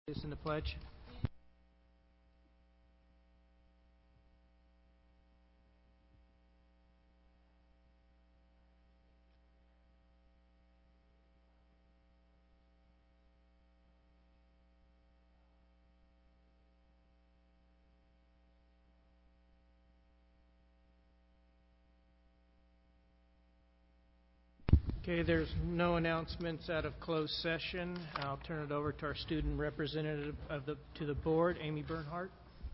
In the pledge. Okay, there's no announcements out of closed session. I'll turn it over to our student representative to the board, Amy Bernhardt.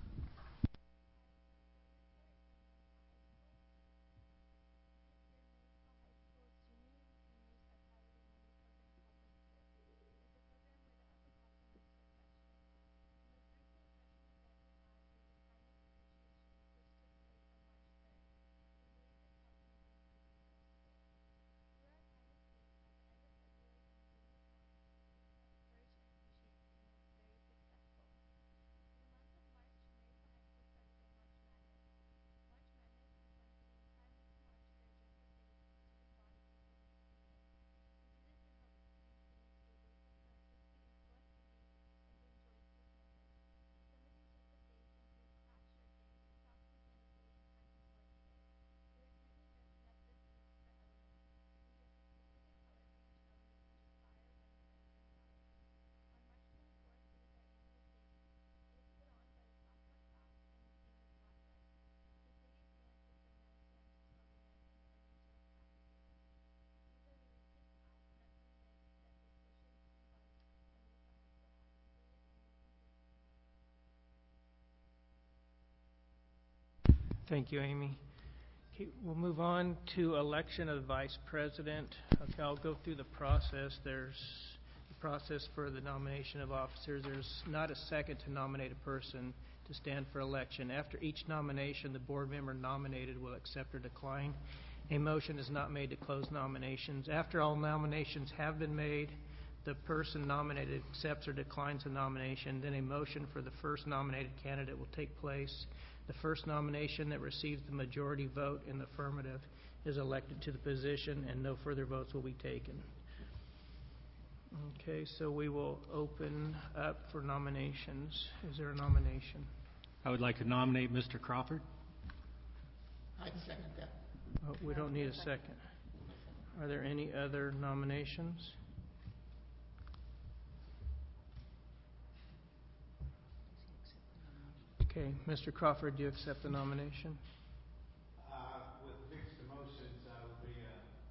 Thank you, Amy. Okay, we'll move on to election of the vice president. Okay, I'll go through the process. There's the process for the nomination of officers. There's not a second to nominate a person to stand for election. After each nomination, the board member nominated will accept or decline. A motion is not made to close nominations. After all nominations have been made, the person nominated accepts or declines the nomination. Then a motion for the first nominated candidate will take place. The first nomination that receives the majority vote in the affirmative is elected to the position, and no further votes will be taken. Okay, so we will open up for nominations. Is there a nomination? I would like to nominate Mr. Crawford. I'd second that. Oh, we don't need a second. Are there any other nominations? Okay, Mr. Crawford, do you accept the nomination? With mixed emotions, I will be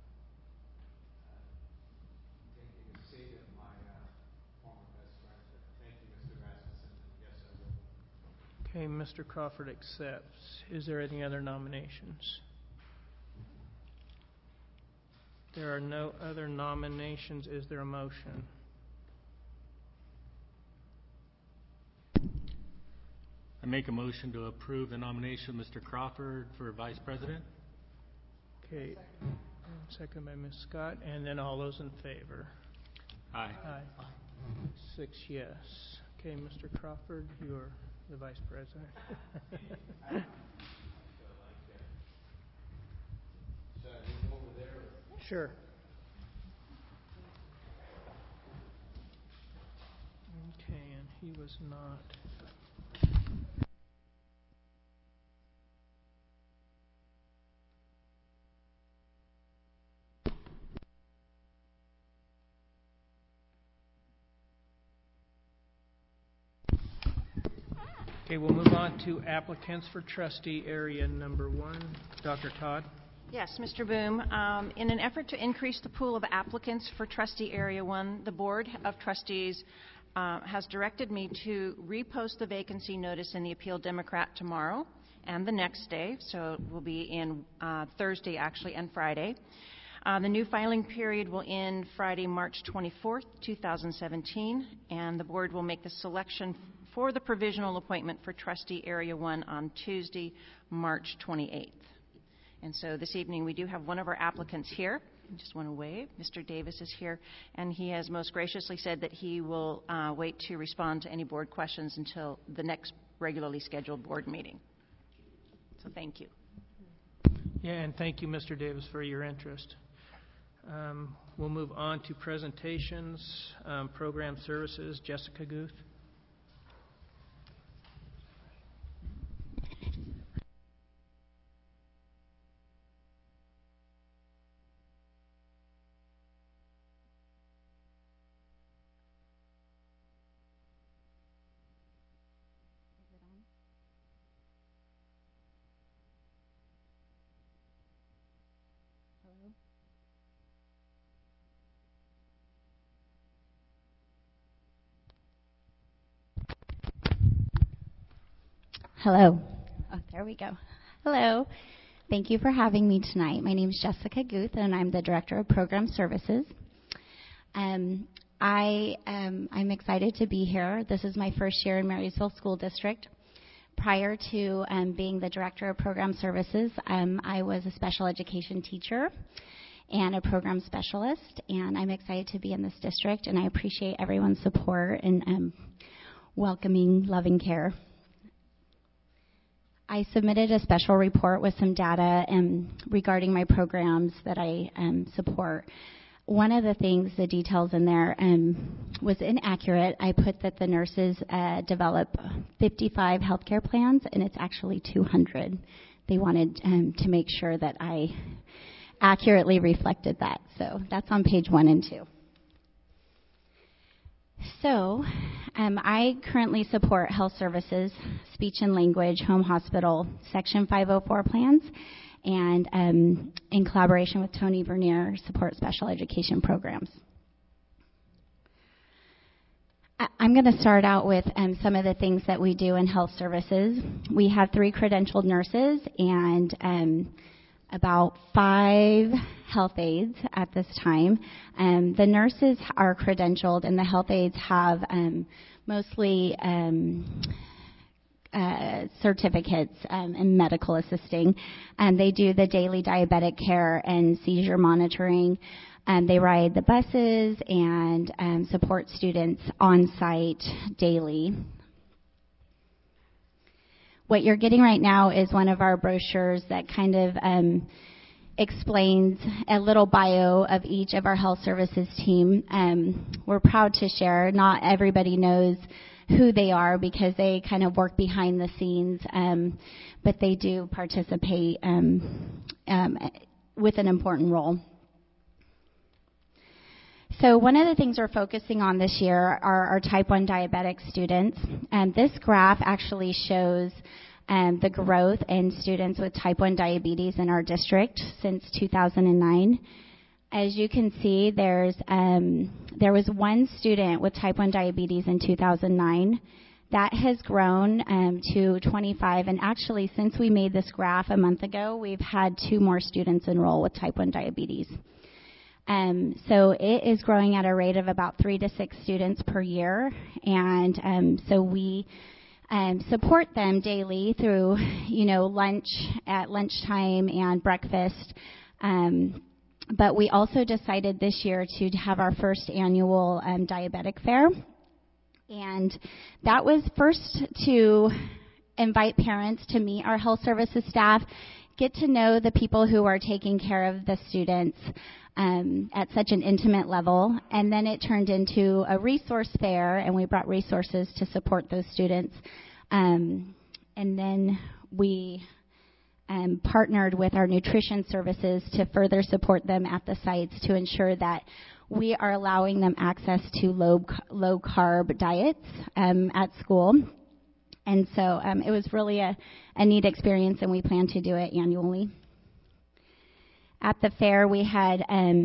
taking a seat of my former best friend. Thank you, Mr. Rasmussen. Yes, I will. Okay, Mr. Crawford accepts. Is there any other nominations? There are no other nominations. Is there a motion? I make a motion to approve the nomination of Mr. Crawford for Vice President. Okay, second by Ms. Scott, and then all those in favor. Aye. Aye. 6 yes. Okay, Mr. Crawford, you're the Vice President. Should I move over there? Sure. Okay, and he was not. Okay, we'll move on to applicants for trustee area number 1. Dr. Todd? Yes, Mr. Boom. In an effort to increase the pool of applicants for trustee area 1, the Board of Trustees has directed me to repost the vacancy notice in the Appeal Democrat tomorrow and the next day, so it will be in Thursday actually and Friday. The new filing period will end Friday, March 24th, 2017, and the Board will make the selection for the provisional appointment for trustee area 1 on Tuesday, March 28th. And so this evening we do have one of our applicants here. I just want to wave. Mr. Davis is here, and he has most graciously said that he will wait to respond to any board questions until the next regularly scheduled board meeting. So thank you. Yeah, and thank you, Mr. Davis, for your interest. We'll move on to presentations, program services. Jessica Guth. Hello. Oh, there we go. Hello. Thank you for having me tonight. My name is Jessica Guth, and I'm the Director of Program Services. I'm excited to be here. This is my first year in Marysville School District. Prior to being the Director of Program Services, I was a special education teacher and a program specialist, and I'm excited to be in this district, and I appreciate everyone's support and welcoming, loving care. I submitted a special report with some data regarding my programs that I support. One of the things, the details in there, was inaccurate. I put that the nurses develop 55 healthcare plans, and it's actually 200. They wanted to make sure that I accurately reflected that. So that's on page 1 and 2. So I currently support health services, speech and language, home hospital, Section 504 plans, and in collaboration with Tony Vernier, support special education programs. I'm going to start out with some of the things that we do in health services. We have 3 credentialed nurses and about 5 health aides at this time. The nurses are credentialed, and the health aides have mostly certificates in medical assisting. They do the daily diabetic care and seizure monitoring. They ride the buses and support students on site daily. What you're getting right now is one of our brochures that kind of explains a little bio of each of our health services team. We're proud to share. Not everybody knows who they are because they kind of work behind the scenes, but they do participate with an important role. So one of the things we're focusing on this year are our type 1 diabetic students. This graph actually shows the growth in students with type 1 diabetes in our district since 2009. As you can see, there was 1 student with type 1 diabetes in 2009. That has grown to 25, and actually since we made this graph a month ago, we've had 2 more students enroll with type 1 diabetes. So it is growing at a rate of about 3 to 6 students per year, and so we support them daily through, lunch at lunchtime and breakfast. But we also decided this year to have our first annual diabetic fair, and that was first to invite parents to meet our health services staff, get to know the people who are taking care of the students at such an intimate level, and then it turned into a resource fair, and we brought resources to support those students. And then we partnered with our nutrition services to further support them at the sites to ensure that we are allowing them access to low-carb diets at school. And so it was really a neat experience, and we plan to do it annually. At the fair, we had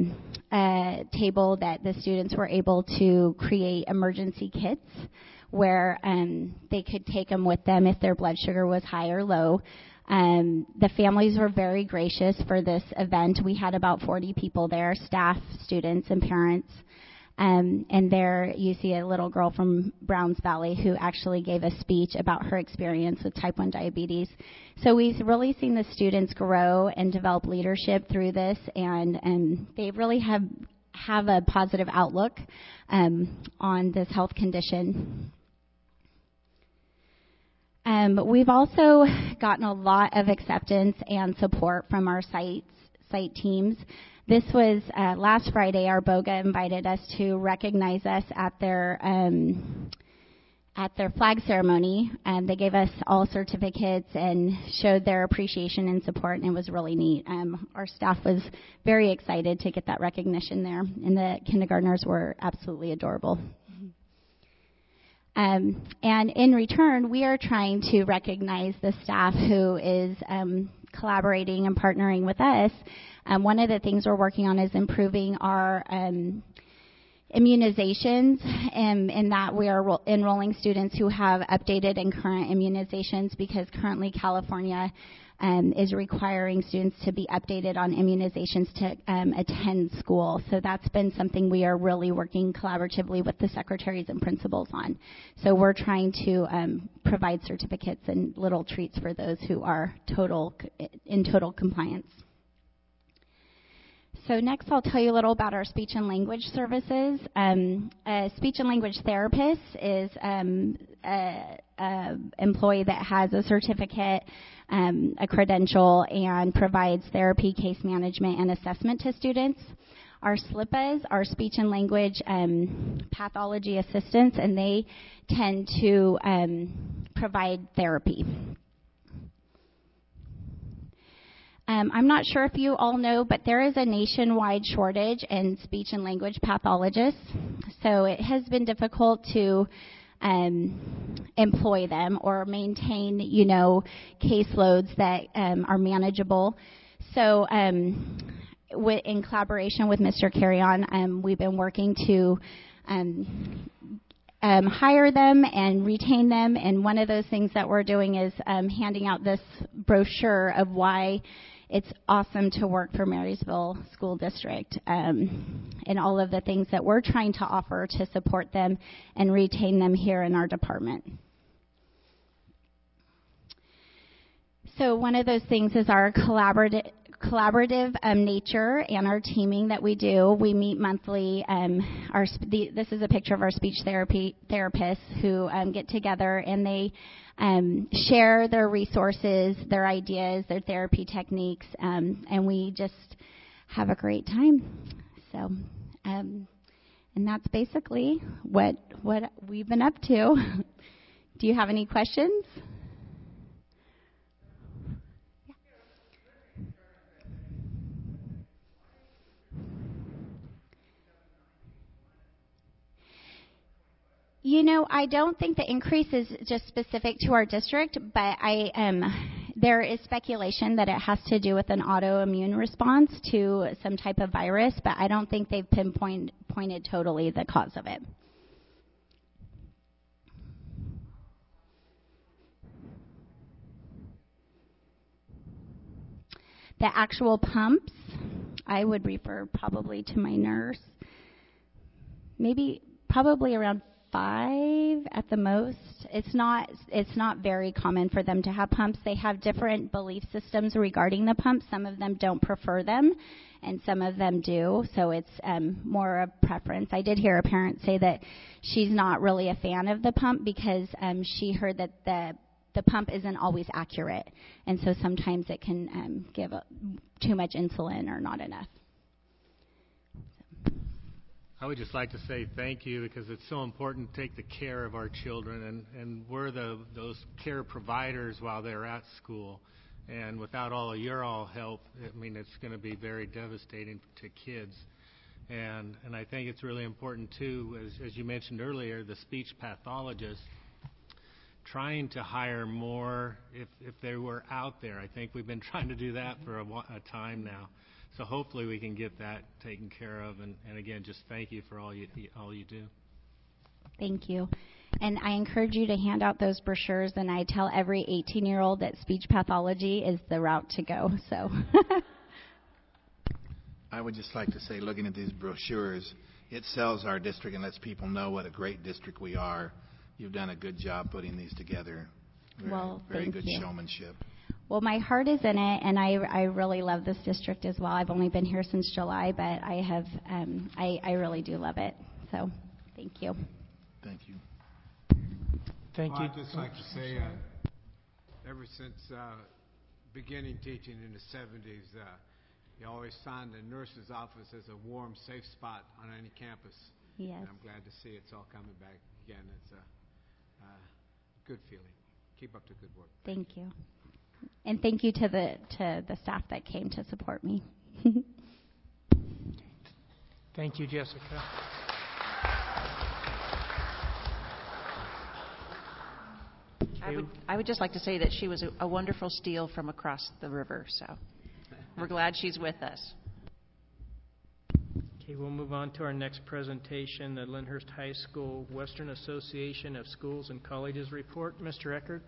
a table that the students were able to create emergency kits where they could take them with them if their blood sugar was high or low. The families were very gracious for this event. We had about 40 people there, staff, students, and parents. And there you see a little girl from Browns Valley who actually gave a speech about her experience with type 1 diabetes. So we've really seen the students grow and develop leadership through this, and they really have a positive outlook on this health condition. We've also gotten a lot of acceptance and support from our site teams. This was last Friday. Our BOGA invited us to recognize us at their flag ceremony. They gave us all certificates and showed their appreciation and support, and it was really neat. Our staff was very excited to get that recognition there, and the kindergartners were absolutely adorable. And in return, we are trying to recognize the staff who is collaborating and partnering with us. One of the things we're working on is improving our immunizations, in that we are enrolling students who have updated and current immunizations, because currently California is requiring students to be updated on immunizations to attend school. So that's been something we are really working collaboratively with the secretaries and principals on. So we're trying to provide certificates and little treats for those who are in total compliance. So next I'll tell you a little about our speech and language services. A speech and language therapist is an employee that has a certificate, a credential, and provides therapy, case management, and assessment to students. Our SLPAs are speech and language pathology assistants, and they tend to provide therapy. I'm not sure if you all know, but there is a nationwide shortage in speech and language pathologists. So it has been difficult to employ them or maintain, caseloads that are manageable. So in collaboration with Mr. Carrion, we've been working to hire them and retain them. And one of those things that we're doing is handing out this brochure of why it's awesome to work for Marysville School District, and all of the things that we're trying to offer to support them and retain them here in our department. So one of those things is our collaborative nature and our teaming that we do. We meet monthly. This is a picture of our speech therapy therapists who get together, and they share their resources, their ideas, their therapy techniques, and we just have a great time. So, and that's basically what we've been up to. Do you have any questions? I don't think the increase is just specific to our district, but there is speculation that it has to do with an autoimmune response to some type of virus, but I don't think they've pinpointed totally the cause of it. The actual pumps, I would refer probably to my nurse. Probably around 5 at the most. It's not very common for them to have pumps. They have different belief systems regarding the pumps. Some of them don't prefer them, and some of them do. So it's more a preference. I did hear a parent say that she's not really a fan of the pump because she heard that the pump isn't always accurate, and so sometimes it can give too much insulin or not enough. I would just like to say thank you, because it's so important to take the care of our children, and we're those care providers while they're at school. And without all of your help, it's going to be very devastating to kids. And I think it's really important too, as you mentioned earlier, the speech pathologists, trying to hire more if they were out there. I think we've been trying to do that for a time now. So hopefully we can get that taken care of. And again, just thank you for all you do. Thank you. And I encourage you to hand out those brochures, and I tell every 18-year-old that speech pathology is the route to go. So I would just like to say, looking at these brochures, it sells our district and lets people know what a great district we are. You've done a good job putting these together. Very good showmanship. Well, my heart is in it, and I really love this district as well. I've only been here since July, but I really do love it. So, thank you. Thank you. Thank you. I'd just like to say, ever since beginning teaching in the 70s, you always find the nurse's office as a warm, safe spot on any campus. Yes. And I'm glad to see it's all coming back again. It's a good feeling. Keep up the good work. Thank you. And thank you to the staff that came to support me. Thank you, Jessica. I would just like to say that she was a wonderful steal from across the river, so we're glad she's with us. Okay, we'll move on to our next presentation, the Lyndhurst High School Western Association of Schools and Colleges report. Mr. Eckert.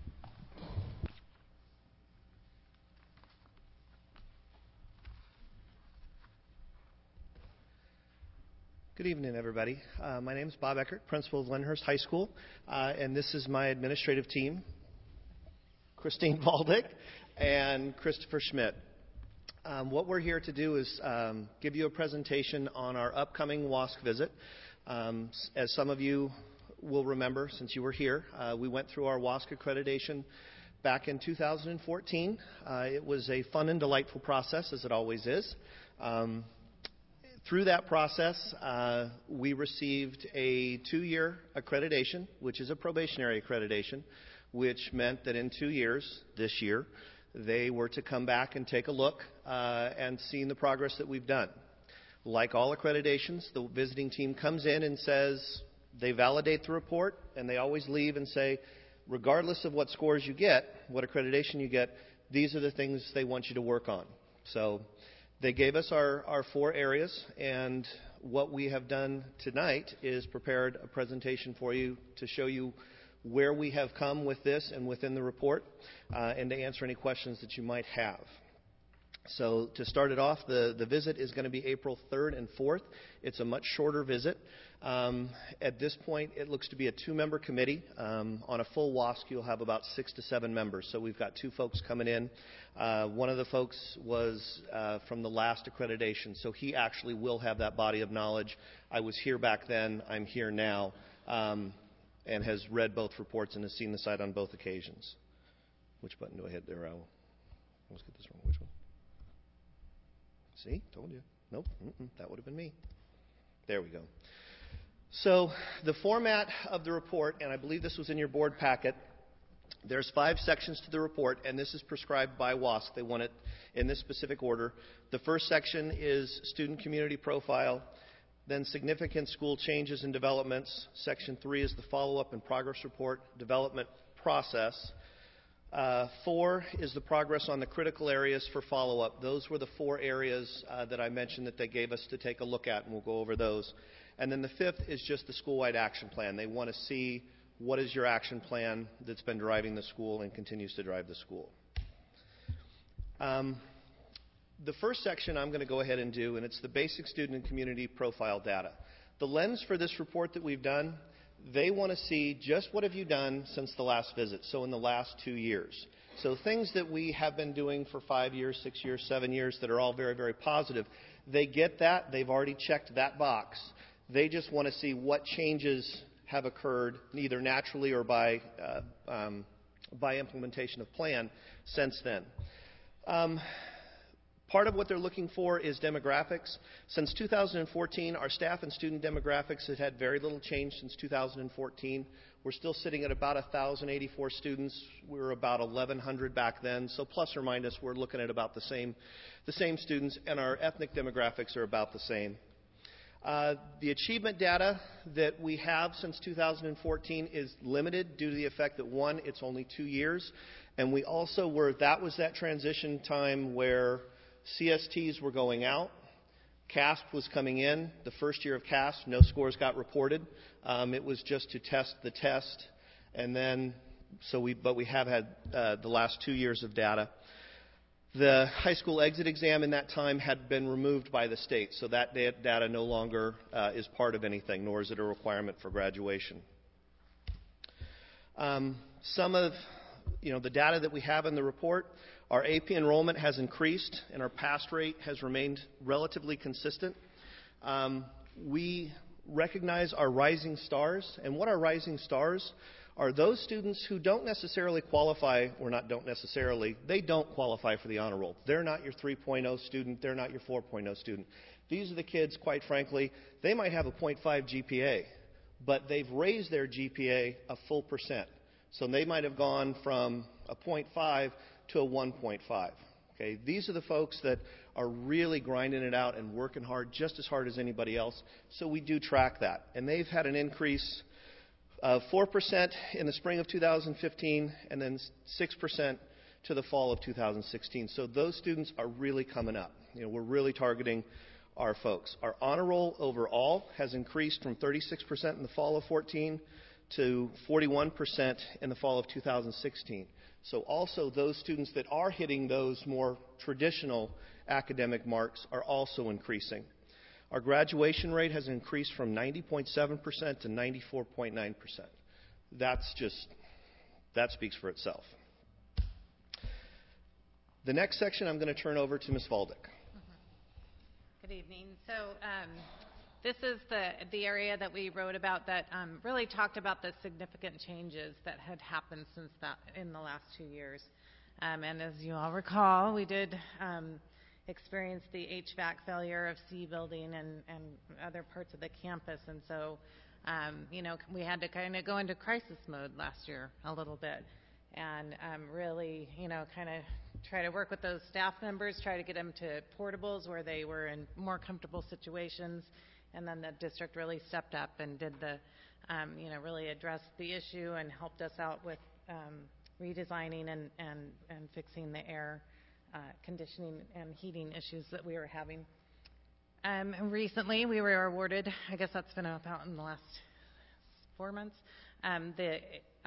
Good evening, everybody. My name is Bob Eckert, principal of Lyndhurst High School, and this is my administrative team, Christine Valdick and Christopher Schmidt. What we're here to do is give you a presentation on our upcoming WASC visit. As some of you will remember, since you were here, we went through our WASC accreditation back in 2014. It was a fun and delightful process, as it always is. Through that process, we received a 2-year accreditation, which is a probationary accreditation, which meant that in 2 years, this year, they were to come back and take a look and see the progress that we've done. Like all accreditations, the visiting team comes in and says, they validate the report, and they always leave and say, regardless of what scores you get, what accreditation you get, these are the things they want you to work on. So they gave us our 4 areas, and what we have done tonight is prepared a presentation for you to show you where we have come with this and within the report, and to answer any questions that you might have. So to start it off, the visit is going to be April 3rd and 4th. It's a much shorter visit. At this point, it looks to be a 2-member committee. On a full WASC, you'll have about 6 to 7 members. So we've got 2 folks coming in. One of the folks was from the last accreditation, so he actually will have that body of knowledge. I was here back then. I'm here now, and has read both reports and has seen the site on both occasions. Which button do I hit there? I always get this wrong. Which one? See? Told you. Nope. That would have been me. There we go. So the format of the report, and I believe this was in your board packet, there's 5 sections to the report, and this is prescribed by WASC. They want it in this specific order. The first section is student community profile, then significant school changes and developments. Section 3 is the follow-up and progress report development process. 4 is the progress on the critical areas for follow-up. Those were the 4 areas that I mentioned that they gave us to take a look at, and we'll go over those. And then the 5th is just the school-wide action plan. They want to see what is your action plan that's been driving the school and continues to drive the school. The first section I'm going to go ahead and do, and it's the basic student and community profile data. The lens for this report that we've done, they want to see just what have you done since the last visit, so in the last 2 years. So things that we have been doing for 5 years, 6 years, 7 years that are all very, very positive. They get that. They've already checked that box. They just want to see what changes have occurred, either naturally or by implementation of plan since then. Part of what they're looking for is demographics. Since 2014, our staff and student demographics have had very little change since 2014. We're still sitting at about 1,084 students. We were about 1,100 back then. So plus or minus, we're looking at about the same students, and our ethnic demographics are about the same. The achievement data that we have since 2014 is limited due to the effect that, 1, it's only 2 years, and we also that was that transition time where CSTs were going out, CASP was coming in. The first year of CASP, no scores got reported. It was just to test the test, and then but we have had the last 2 years of data. The high school exit exam in that time had been removed by the state, so that data no longer is part of anything, nor is it a requirement for graduation. Some of the data that we have in the report, our AP enrollment has increased and our pass rate has remained relatively consistent. We recognize our rising stars, and what are rising stars are those students who don't necessarily qualify, or not don't necessarily, they don't qualify for the honor roll. They're not your 3.0 student, they're not your 4.0 student. These are the kids, quite frankly, they might have a 0.5 GPA, but they've raised their GPA a full %. So they might have gone from a 0.5 to a 1.5. Okay? These are the folks that are really grinding it out and working hard, just as hard as anybody else. So we do track that. And they've had an increase of 4% in the spring of 2015 and then 6% to the fall of 2016. So those students are really coming up. We're really targeting our folks. Our honor roll overall has increased from 36% in the fall of 14 to 41% in the fall of 2016. So also those students that are hitting those more traditional academic marks are also increasing. Our graduation rate has increased from 90.7% to 94.9%. That speaks for itself. The next section I'm going to turn over to Ms. Valdick. Good evening. So this is the area that we wrote about that really talked about the significant changes that had happened since that in the last 2 years. And as you all recall, we did experience the HVAC failure of C building and other parts of the campus. And so, we had to kind of go into crisis mode last year a little bit and really, kind of try to work with those staff members, try to get them to portables where they were in more comfortable situations. And then the district really stepped up and did really addressed the issue and helped us out with redesigning and fixing the air conditioning and heating issues that we were having. Recently, we were awarded, I guess that's been about in the last 4 months, the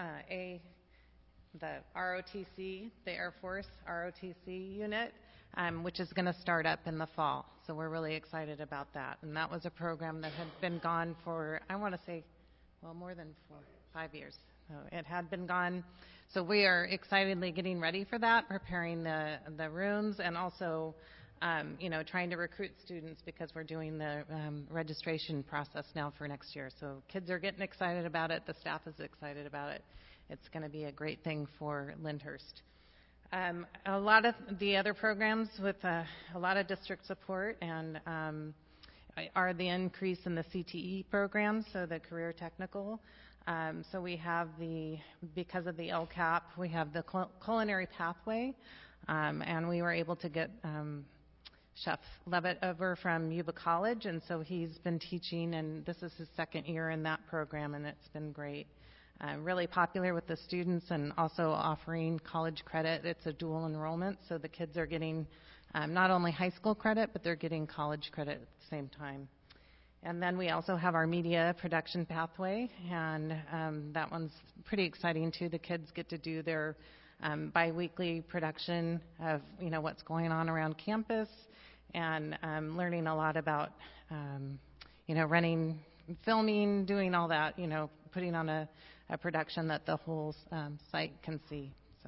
ROTC, the Air Force ROTC unit, which is going to start up in the fall. So we're really excited about that. And that was a program that had been gone for, I want to say, more than 5 years. So it had been gone. So we are excitedly getting ready for that, preparing the rooms, and also, trying to recruit students because we're doing the registration process now for next year. So kids are getting excited about it. The staff is excited about it. It's going to be a great thing for Lyndhurst. A lot of the other programs with a lot of district support and are the increase in the CTE program, so the career technical. So we have because of the LCAP, we have the culinary pathway, and we were able to get Chef Levitt over from Yuba College, and so he's been teaching, and this is his second year in that program, and it's been great. Really popular with the students and also offering college credit. It's a dual enrollment, so the kids are getting not only high school credit, but they're getting college credit at the same time. And then we also have our media production pathway, and that one's pretty exciting too. The kids get to do their biweekly production of what's going on around campus, and learning a lot about running, filming, doing all that. Putting on a production that the whole site can see. So,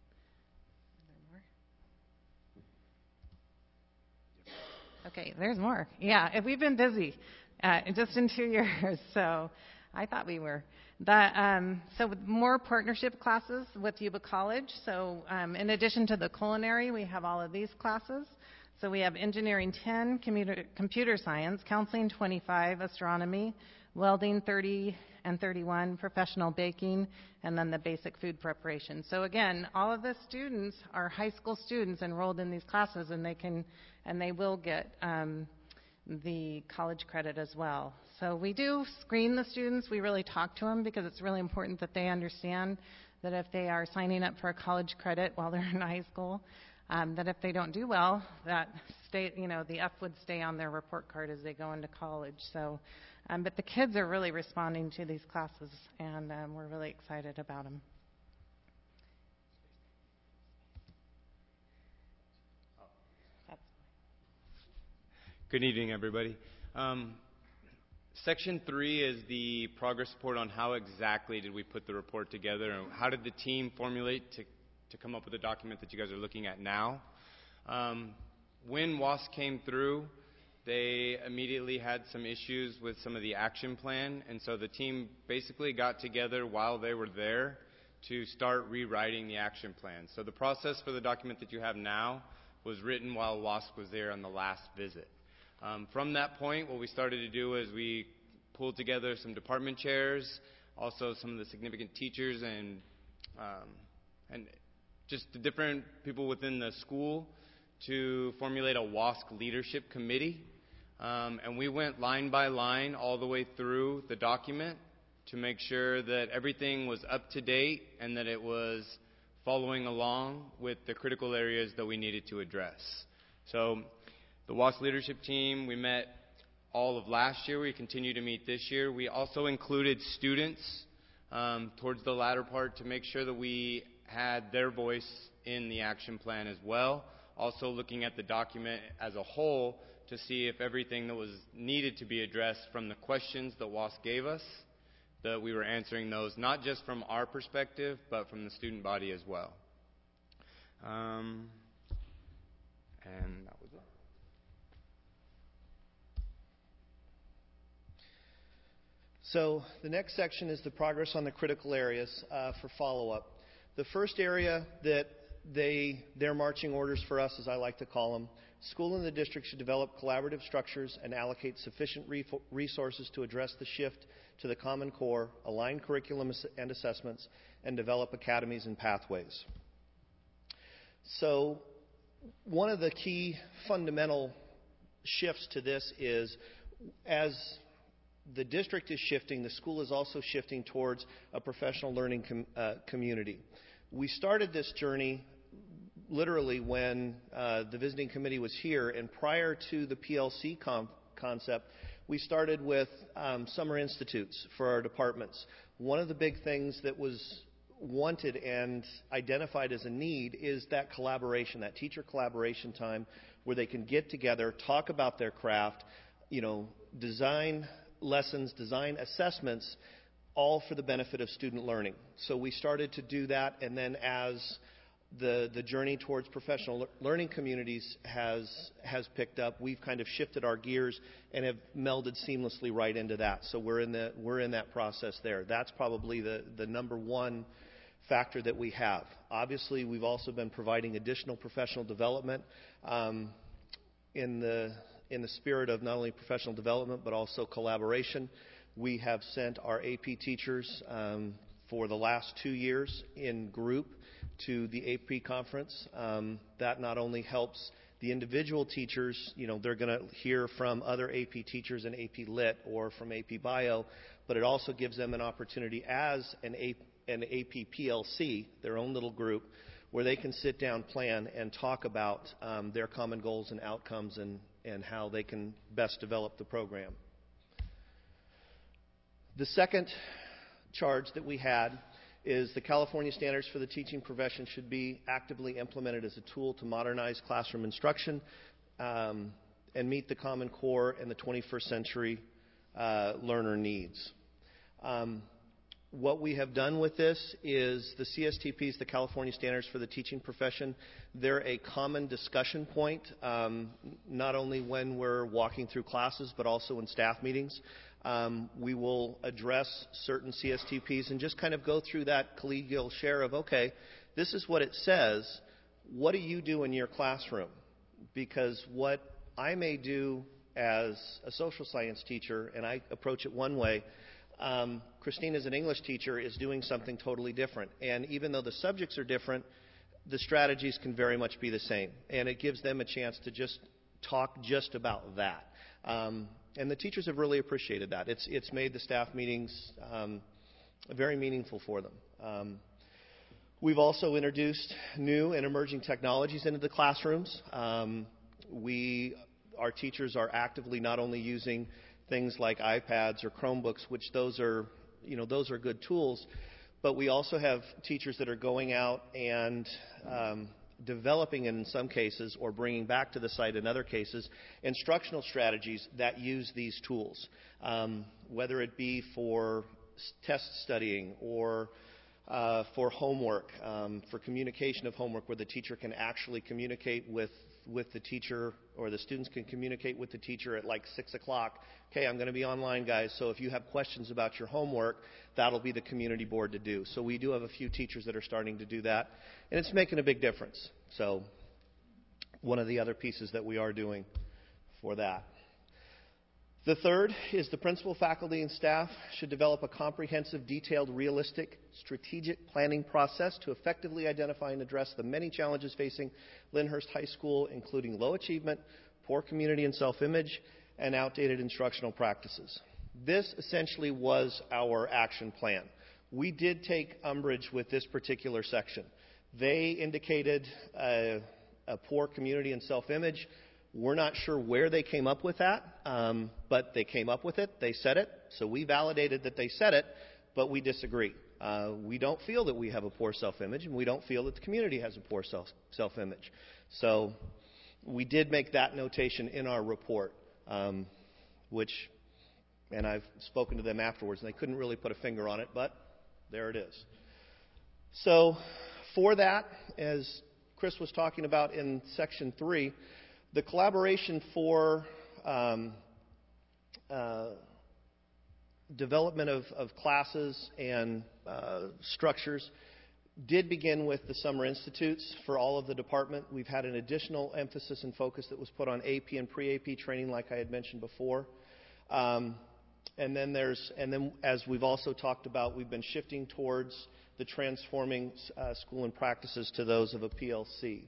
okay, there's more. Yeah, we've been busy just in 2 years. So I thought we were. So with more partnership classes with Yuba College. So in addition to the culinary, we have all of these classes. So we have engineering 10, computer science, counseling 25, astronomy, welding 30 and 31, professional baking, and then the basic food preparation. So again, all of the students are high school students enrolled in these classes, and they will get the college credit as well. So we do screen the students. We really talk to them because it's really important that they understand that if they are signing up for a college credit while they're in high school, that if they don't do well, that the F would stay on their report card as they go into college. So, but the kids are really responding to these classes, and we're really excited about them. Good evening, everybody. Section 3 is the progress report on how exactly did we put the report together, and how did the team formulate to come up with the document that you guys are looking at now. When WASC came through, they immediately had some issues with some of the action plan, and so the team basically got together while they were there to start rewriting the action plan. So the process for the document that you have now was written while WASC was there on the last visit. From that point, what we started to do is we pulled together some department chairs, also some of the significant teachers and just the different people within the school to formulate a WASC leadership committee. And we went line by line all the way through the document to make sure that everything was up to date and that it was following along with the critical areas that we needed to address. So The WASC leadership team, we met all of last year. We continue to meet this year. We also included students towards the latter part to make sure that we had their voice in the action plan as well. Also looking at the document as a whole to see if everything that was needed to be addressed from the questions that WASC gave us, that we were answering those, not just from our perspective, but from the student body as well. And that was it. So the next section is the progress on the critical areas for follow-up. The first area that their marching orders for us, as I like to call them, school and the district should develop collaborative structures and allocate sufficient resources to address the shift to the Common Core, align curriculum and assessments, and develop academies and pathways. So one of the key fundamental shifts to this is, as the district is shifting, the school is also shifting towards a professional learning community. We started this journey literally when the visiting committee was here, and prior to the PLC concept, we started with summer institutes for our departments. One of the big things that was wanted and identified as a need is that collaboration, that teacher collaboration time where they can get together, talk about their craft, design lessons, design assessments, all for the benefit of student learning. So we started to do that, and then as the journey towards professional learning communities has picked up, we've kind of shifted our gears and have melded seamlessly right into that. So we're in that process there. That's probably the number one factor that we have. Obviously, we've also been providing additional professional development in the spirit of not only professional development but also collaboration. We have sent our AP teachers for the last 2 years in group to the AP conference. That not only helps the individual teachers, they're going to hear from other AP teachers in AP Lit or from AP Bio, but it also gives them an opportunity as an AP PLC, their own little group, where they can sit down, plan, and talk about their common goals and outcomes and how they can best develop the program. The second charge that we had is the California Standards for the Teaching Profession should be actively implemented as a tool to modernize classroom instruction and meet the Common Core and the 21st century learner needs. What we have done with this is the CSTPs, the California Standards for the Teaching Profession, they're a common discussion point, not only when we're walking through classes, but also in staff meetings. We will address certain CSTPs and just kind of go through that collegial share of, okay, this is what it says. What do you do in your classroom? Because what I may do as a social science teacher, and I approach it one way, Christine as an English teacher is doing something totally different. And even though the subjects are different, the strategies can very much be the same. And it gives them a chance to just talk just about that. And the teachers have really appreciated that. It's made the staff meetings very meaningful for them. We've also introduced new and emerging technologies into the classrooms. Our teachers are actively not only using things like iPads or Chromebooks, which those are good tools, but we also have teachers that are going out and developing in some cases, or bringing back to the site in other cases, instructional strategies that use these tools, whether it be for test studying or for homework, for communication of homework, where the teacher can actually communicate with the teacher, or the students can communicate with the teacher at like 6 o'clock. Okay, I'm going to be online, guys, so if you have questions about your homework, that'll be the community board to do. So we do have a few teachers that are starting to do that, and it's making a big difference. So one of the other pieces that we are doing for that. The third is the principal, faculty, and staff should develop a comprehensive, detailed, realistic, strategic planning process to effectively identify and address the many challenges facing Lyndhurst High School, including low achievement, poor community and self-image, and outdated instructional practices. This essentially was our action plan. We did take umbrage with this particular section. They indicated a poor community and self-image. We're not sure where they came up with that, but they came up with it. They said it. So we validated that they said it, but we disagree. We don't feel that we have a poor self-image, and we don't feel that the community has a poor self-image. So we did make that notation in our report, and I've spoken to them afterwards, and they couldn't really put a finger on it, but there it is. So for that, as Chris was talking about in Section 3, the collaboration for development of classes and structures did begin with the summer institutes for all of the department. We've had an additional emphasis and focus that was put on AP and pre-AP training, like I had mentioned before. And then as we've also talked about, we've been shifting towards the transforming school and practices to those of a PLC.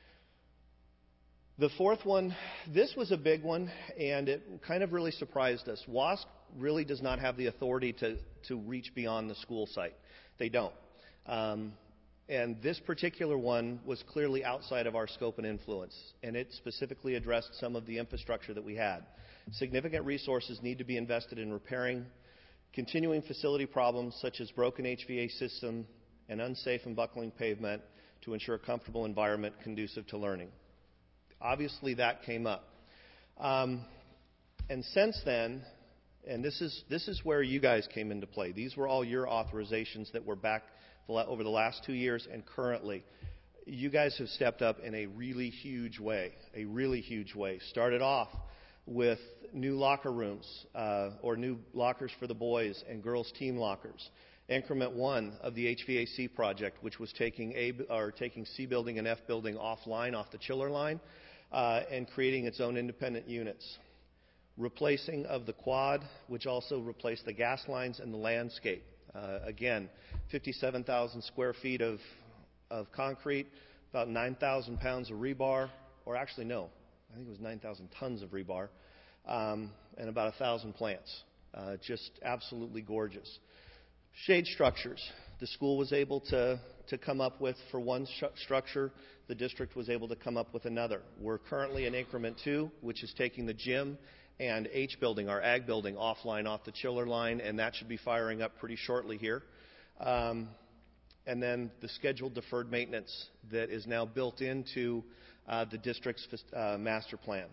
The fourth one, this was a big one, and it kind of really surprised us. WASC really does not have the authority to reach beyond the school site. They don't. And this particular one was clearly outside of our scope and influence, and it specifically addressed some of the infrastructure that we had. Significant resources need to be invested in repairing continuing facility problems such as broken HVAC system and unsafe and buckling pavement to ensure a comfortable environment conducive to learning. Obviously, that came up. And since then, and this is where you guys came into play. These were all your authorizations that were back over the last 2 years and currently. You guys have stepped up in a really huge way, Started off with new locker rooms or new lockers for the boys and girls' team lockers. Increment 1 of the HVAC project, which was taking C building and F building offline, off the chiller line, and creating its own independent units. Replacing of the quad, which also replaced the gas lines and the landscape. Again, 57,000 square feet of concrete, about 9,000 pounds of rebar, or actually no, I think it was 9,000 tons of rebar, and about 1,000 plants. Just absolutely gorgeous. Shade structures. The school was able to come up with, for one structure, the district was able to come up with another. We're currently in increment 2, which is taking the gym and H building, our ag building, offline off the chiller line, and that should be firing up pretty shortly here. And then the scheduled deferred maintenance that is now built into the district's master plan.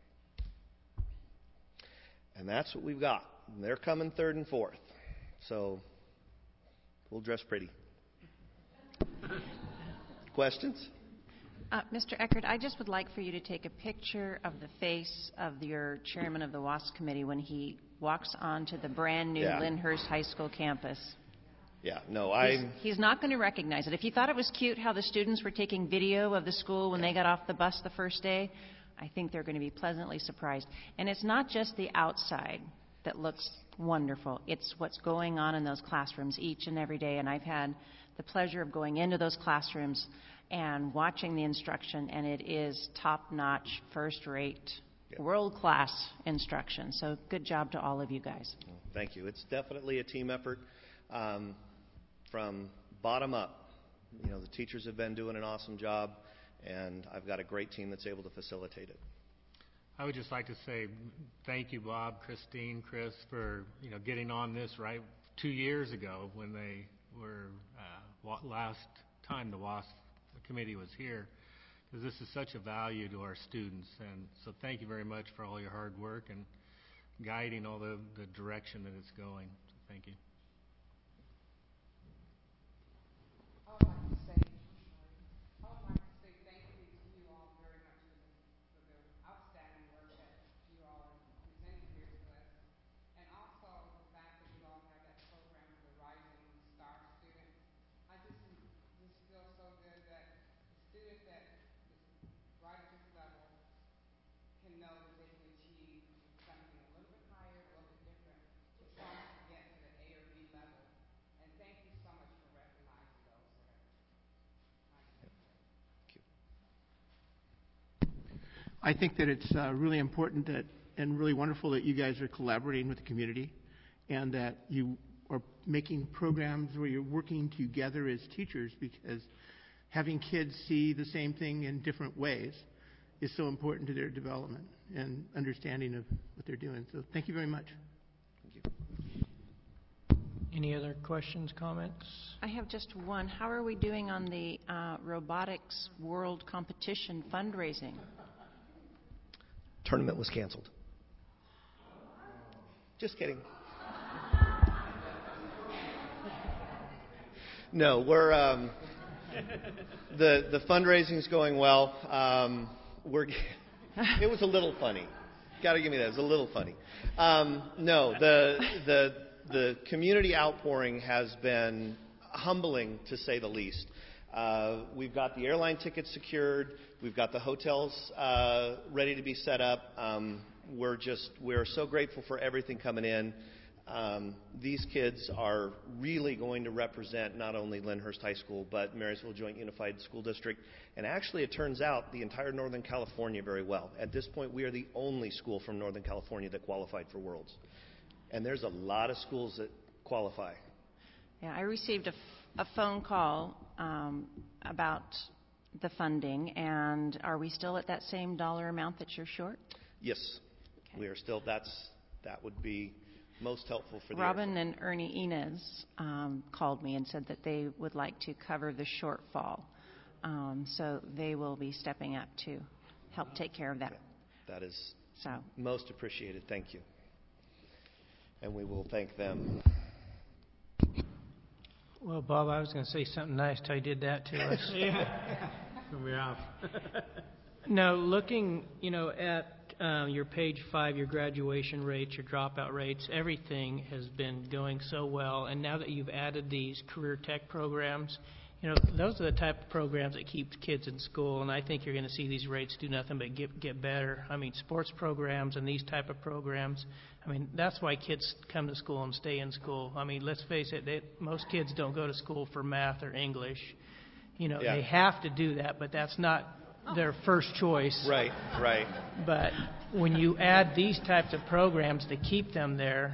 And that's what we've got. And they're coming 3rd and 4th. So we'll dress pretty. Questions? Mr. Eckert, I just would like for you to take a picture of the face of your chairman of the WASC committee when he walks onto the brand new Lyndhurst High School campus. Yeah, no, He's not going to recognize it. If you thought it was cute how the students were taking video of the school when they got off the bus the first day, I think they're going to be pleasantly surprised. And it's not just the outside that looks wonderful. It's what's going on in those classrooms each and every day. And I've had the pleasure of going into those classrooms and watching the instruction, and it is top-notch, first-rate, world-class instruction. So good job to all of you guys. Thank you. It's definitely a team effort from bottom up. You know, the teachers have been doing an awesome job, and I've got a great team that's able to facilitate it. I would just like to say thank you, Bob, Christine, Chris, for getting on this right 2 years ago when they were last time the WASC committee was here, because this is such a value to our students. And so thank you very much for all your hard work and guiding all the direction that it's going. So thank you. I think that it's really important and really wonderful that you guys are collaborating with the community and that you are making programs where you're working together as teachers, because having kids see the same thing in different ways is so important to their development and understanding of what they're doing. So thank you very much. Thank you. Any other questions, comments? I have just one. How are we doing on the robotics world competition fundraising? Tournament was canceled. Just kidding. No, we're the fundraising's going well. It was a little funny. Got to give me that. It was a little funny. No, the community outpouring has been humbling, to say the least. We've got the airline tickets secured. We've got the hotels ready to be set up. We're so grateful for everything coming in. These kids are really going to represent not only Lyndhurst High School, but Marysville Joint Unified School District, and actually it turns out the entire Northern California very well. At this point, we are the only school from Northern California that qualified for Worlds. And there's a lot of schools that qualify. Yeah, I received a phone call about the funding, and are we still at that same dollar amount that you're short? Yes, okay. We are still. That would be most helpful for the Robin and Ernie Inez called me and said that they would like to cover the shortfall. So they will be stepping up to help take care of that. That is most appreciated. Thank you. And we will thank them. Well, Bob, I was going to say something nice till you did that to us. Yeah. We have. Now, looking, at your page 5, your graduation rates, your dropout rates, everything has been going so well. And now that you've added these career tech programs, those are the type of programs that keep kids in school. And I think you're going to see these rates do nothing but get better. I mean, sports programs and these type of programs, that's why kids come to school and stay in school. I mean, let's face it, most kids don't go to school for math or English. They have to do that, but that's not their first choice. Right. But when you add these types of programs to keep them there,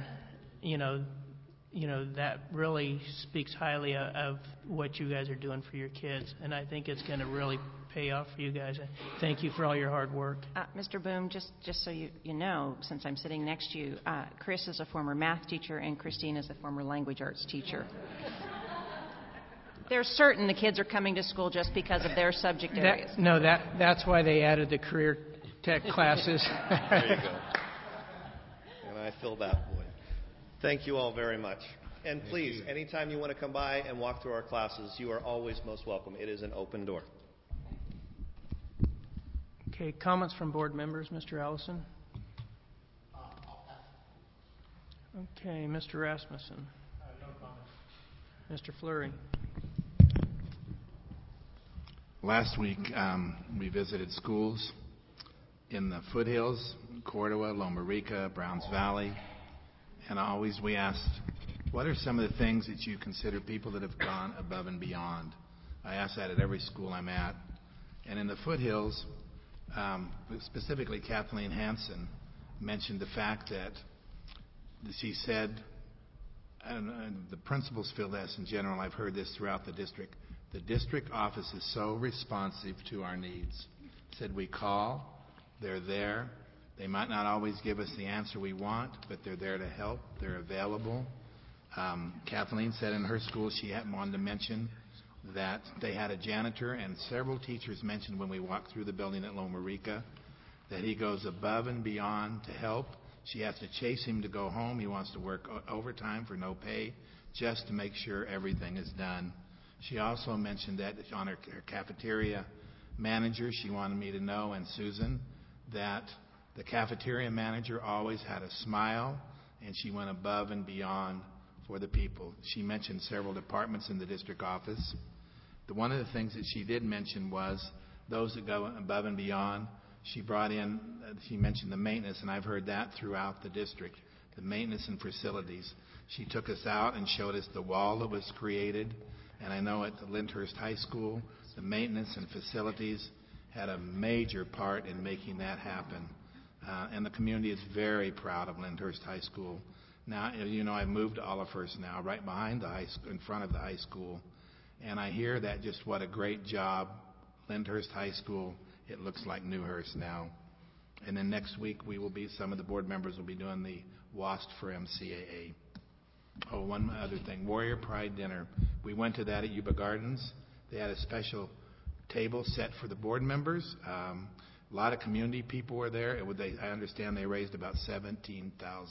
that really speaks highly of what you guys are doing for your kids. And I think it's going to really pay off for you guys. Thank you for all your hard work. Mr. Boom, just so you know, since I'm sitting next to you, Chris is a former math teacher and Christine is a former language arts teacher. They're certain the kids are coming to school just because of their subject areas. That's why they added the career tech classes. There you go. And I fill that void. Thank you all very much. And please, anytime you want to come by and walk through our classes, you are always most welcome. It is an open door. Okay, comments from board members, Mr. Allison? Okay, Mr. Rasmussen. No comment. Mr. Fleury. Last week, we visited schools in the foothills, Cordova, Loma Rica, Browns Valley, and always we asked, what are some of the things that you consider people that have gone above and beyond? I ask that at every school I'm at. And in the foothills, specifically Kathleen Hansen mentioned the fact that she said, and the principals feel this in general, I've heard this throughout the district office is so responsive to our needs. Said we call, they're there. They might not always give us the answer we want, but they're there to help. They're available. Kathleen said in her school she wanted to mention that they had a janitor, and several teachers mentioned when we walked through the building at Loma Rica that he goes above and beyond to help. She has to chase him to go home. He wants to work overtime for no pay just to make sure everything is done. She also mentioned that on her cafeteria manager, she wanted me to know, and Susan, that the cafeteria manager always had a smile, and she went above and beyond for the people. She mentioned several departments in the district office. One of the things that she did mention was those that go above and beyond. She mentioned the maintenance, and I've heard that throughout the district, the maintenance and facilities. She took us out and showed us the wall that was created, and I know at the Lyndhurst High School, the maintenance and facilities had a major part in making that happen. And the community is very proud of Lyndhurst High School. Now, I've moved to Olivehurst now, right behind the high school, in front of the high school. And I hear that just what a great job Lyndhurst High School it looks like Newhurst now. And then next week, some of the board members will be doing the WAST for MCAA. Oh, one other thing, Warrior Pride Dinner. We went to that at Yuba Gardens. They had a special table set for the board members. A lot of community people were there. I understand they raised about $17,000.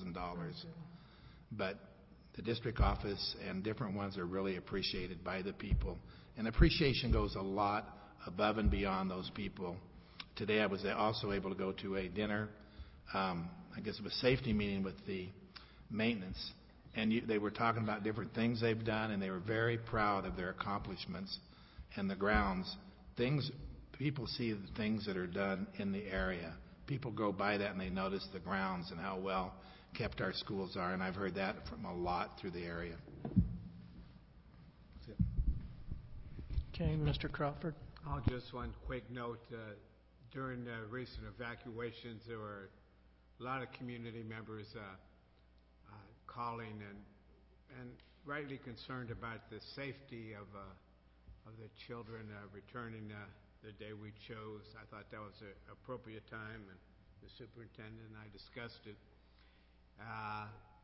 But the district office and different ones are really appreciated by the people. And appreciation goes a lot above and beyond those people. Today I was also able to go to a dinner, I guess it was a safety meeting with the maintenance. And they were talking about different things they've done, and they were very proud of their accomplishments and the grounds. People see the things that are done in the area. People go by that and they notice the grounds and how well kept our schools are, and I've heard that from a lot through the area. That's it. Okay, Mr. Crawford. Just one quick note. During the recent evacuations, there were a lot of community members calling and rightly concerned about the safety of the children returning the day we chose. I thought that was an appropriate time, and the superintendent and I discussed it. I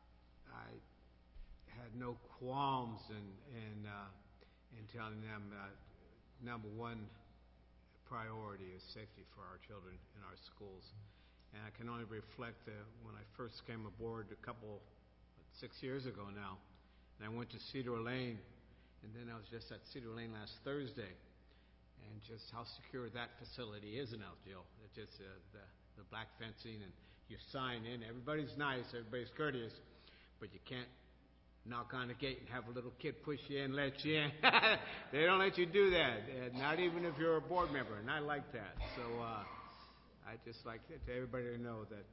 had no qualms in telling them number one priority is safety for our children in our schools. And I can only reflect when I first came aboard 6 years ago now, and I went to Cedar Lane, and then I was just at Cedar Lane last Thursday, and just how secure that facility is now, Jill. It's just the black fencing, and you sign in. Everybody's nice, everybody's courteous, but you can't knock on the gate and have a little kid push you in, let you in. They don't let you do that, not even if you're a board member, and I like that. So I just like everybody to know that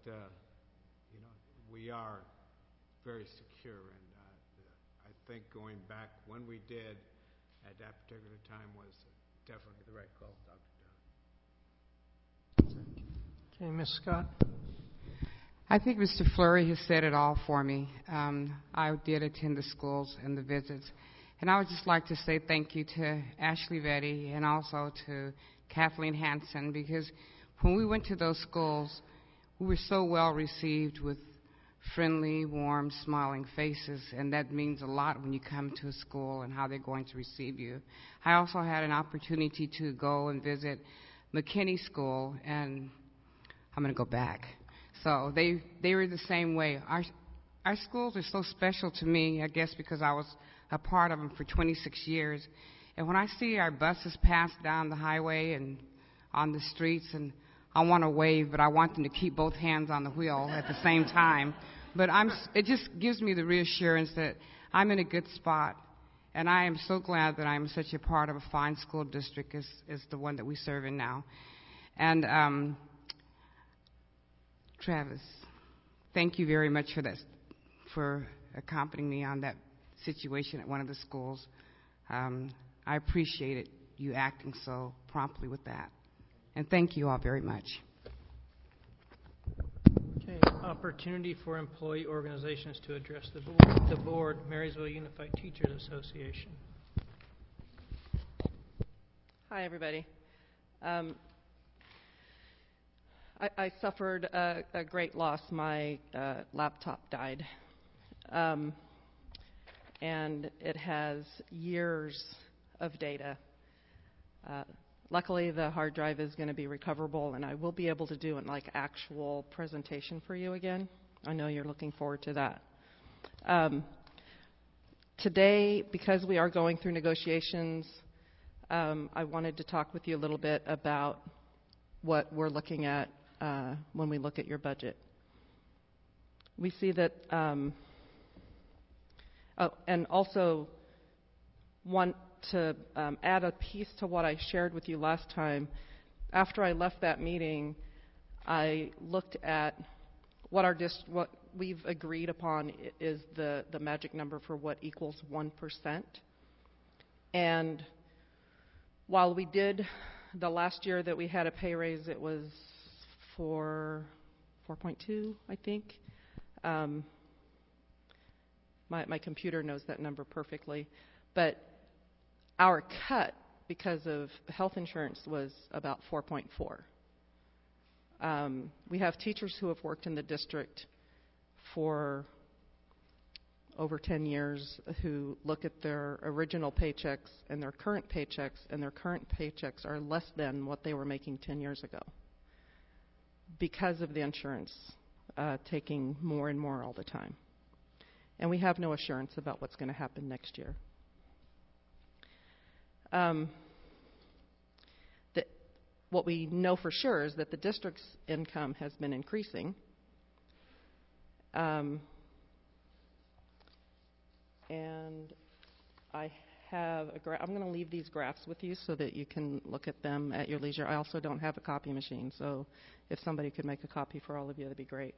we are very secure, and I think going back when we did at that particular time was definitely the right call, Dr. Dunn. Okay, Ms. Scott. I think Mr. Fleury has said it all for me. I did attend the schools and the visits, and I would just like to say thank you to Ashley Vetty and also to Kathleen Hansen, because when we went to those schools, we were so well received with friendly, warm, smiling faces, and that means a lot when you come to a school and how they're going to receive you. I also had an opportunity to go and visit McKinney School, and I'm going to go back. So they were the same way. Our schools are so special to me, I guess because I was a part of them for 26 years. And when I see our buses pass down the highway and on the streets, and I want to wave, but I want them to keep both hands on the wheel at the same time. But it just gives me the reassurance that I'm in a good spot. And I am so glad that I'm such a part of a fine school district as the one that we serve in now. And Travis, thank you very much for accompanying me on that situation at one of the schools. I appreciated you acting so promptly with that. And thank you all very much. Okay, opportunity for employee organizations to address the board. Marysville Unified Teachers Association. Hi, everybody. I suffered a great loss. My laptop died. And it has years of data. Luckily, the hard drive is going to be recoverable, and I will be able to do an actual presentation for you again. I know you're looking forward to that. Today, because we are going through negotiations, I wanted to talk with you a little bit about what we're looking at when we look at your budget. We see that, and also want to add a piece to what I shared with you last time. After I left that meeting, I looked at what we've agreed upon is the magic number for what equals 1%. And while we did the last year that we had a pay raise, it was 4.2, I think. My computer knows that number perfectly. But our cut because of health insurance, was about 4.4. We have teachers who have worked in the district for over 10 years who look at their original paychecks and their current paychecks are less than what they were making 10 years ago because of the insurance taking more and more all the time. And we have no assurance about what's going to happen next year. What we know for sure is that the district's income has been increasing. And I have I'm going to leave these graphs with you so that you can look at them at your leisure. I also don't have a copy machine, so if somebody could make a copy for all of you, that'd be great.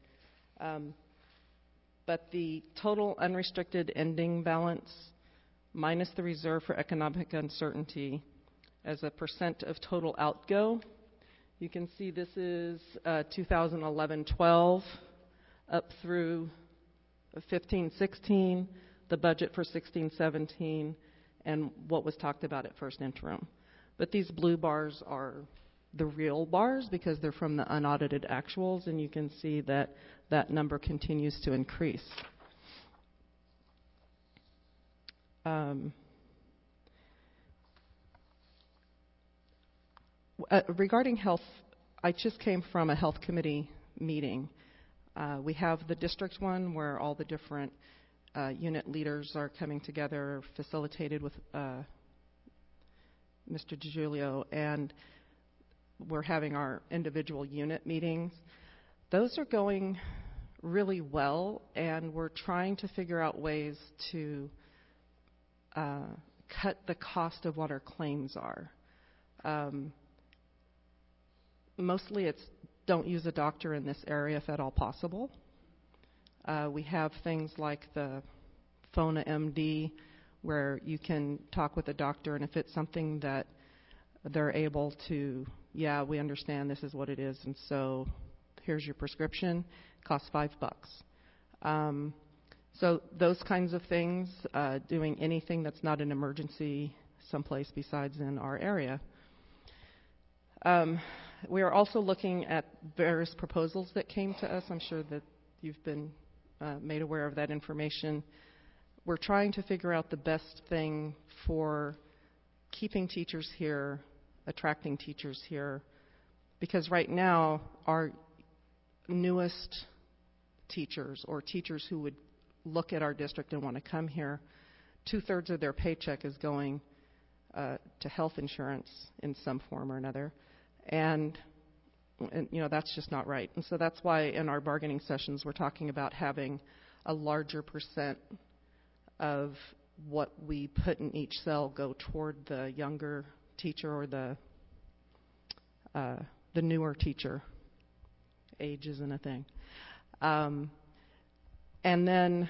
But the total unrestricted ending balance minus the reserve for economic uncertainty as a percent of total outgo, you can see this is 2011-12 up through 15-16, the budget for 16-17, and what was talked about at first interim. But these blue bars are the real bars because they're from the unaudited actuals, and you can see that that number continues to increase. Regarding health, I just came from a health committee meeting. We have the district one where all the different unit leaders are coming together, facilitated with Mr. DiGiulio, and we're having our individual unit meetings. Those are going really well, and we're trying to figure out ways to cut the cost of what our claims are. Mostly it's don't use a doctor in this area if at all possible. We have things like the Phona MD where you can talk with a doctor, and if it's something that they're able to, yeah, we understand this is what it is, and so here's your prescription, costs $5. So those kinds of things, doing anything that's not an emergency someplace besides in our area. We are also looking at various proposals that came to us. I'm sure that you've been made aware of that information. We're trying to figure out the best thing for keeping teachers here, attracting teachers here, because right now our newest teachers or teachers who would look at our district and want to come here, 2/3 of their paycheck is going to health insurance in some form or another. And you know, that's just not right. And so that's why in our bargaining sessions we're talking about having a larger percent of what we put in each cell go toward the younger teacher or the newer teacher. Age isn't a thing. And then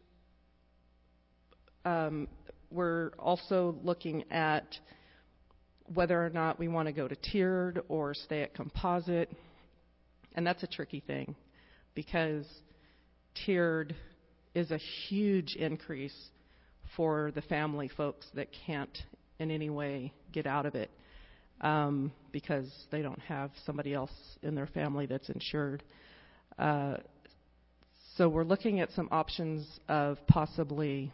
we're also looking at whether or not we want to go to tiered or stay at composite. And that's a tricky thing because tiered is a huge increase for the family folks that can't in any way get out of it because they don't have somebody else in their family that's insured. So we're looking at some options of possibly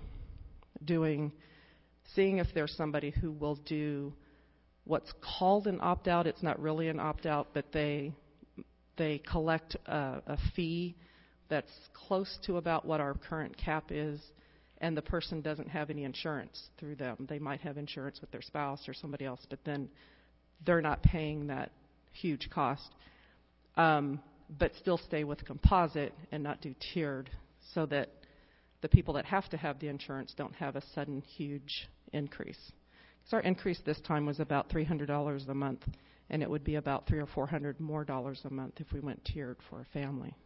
seeing if there's somebody who will do what's called an opt-out. It's not really an opt-out, but they collect a fee that's close to about what our current cap is, and the person doesn't have any insurance through them. They might have insurance with their spouse or somebody else, but then they're not paying that huge cost, but still stay with composite and not do tiered so that the people that have to have the insurance don't have a sudden huge increase. So our increase this time was about $300 a month, and it would be about $300 or $400 more a month if we went tiered for a family.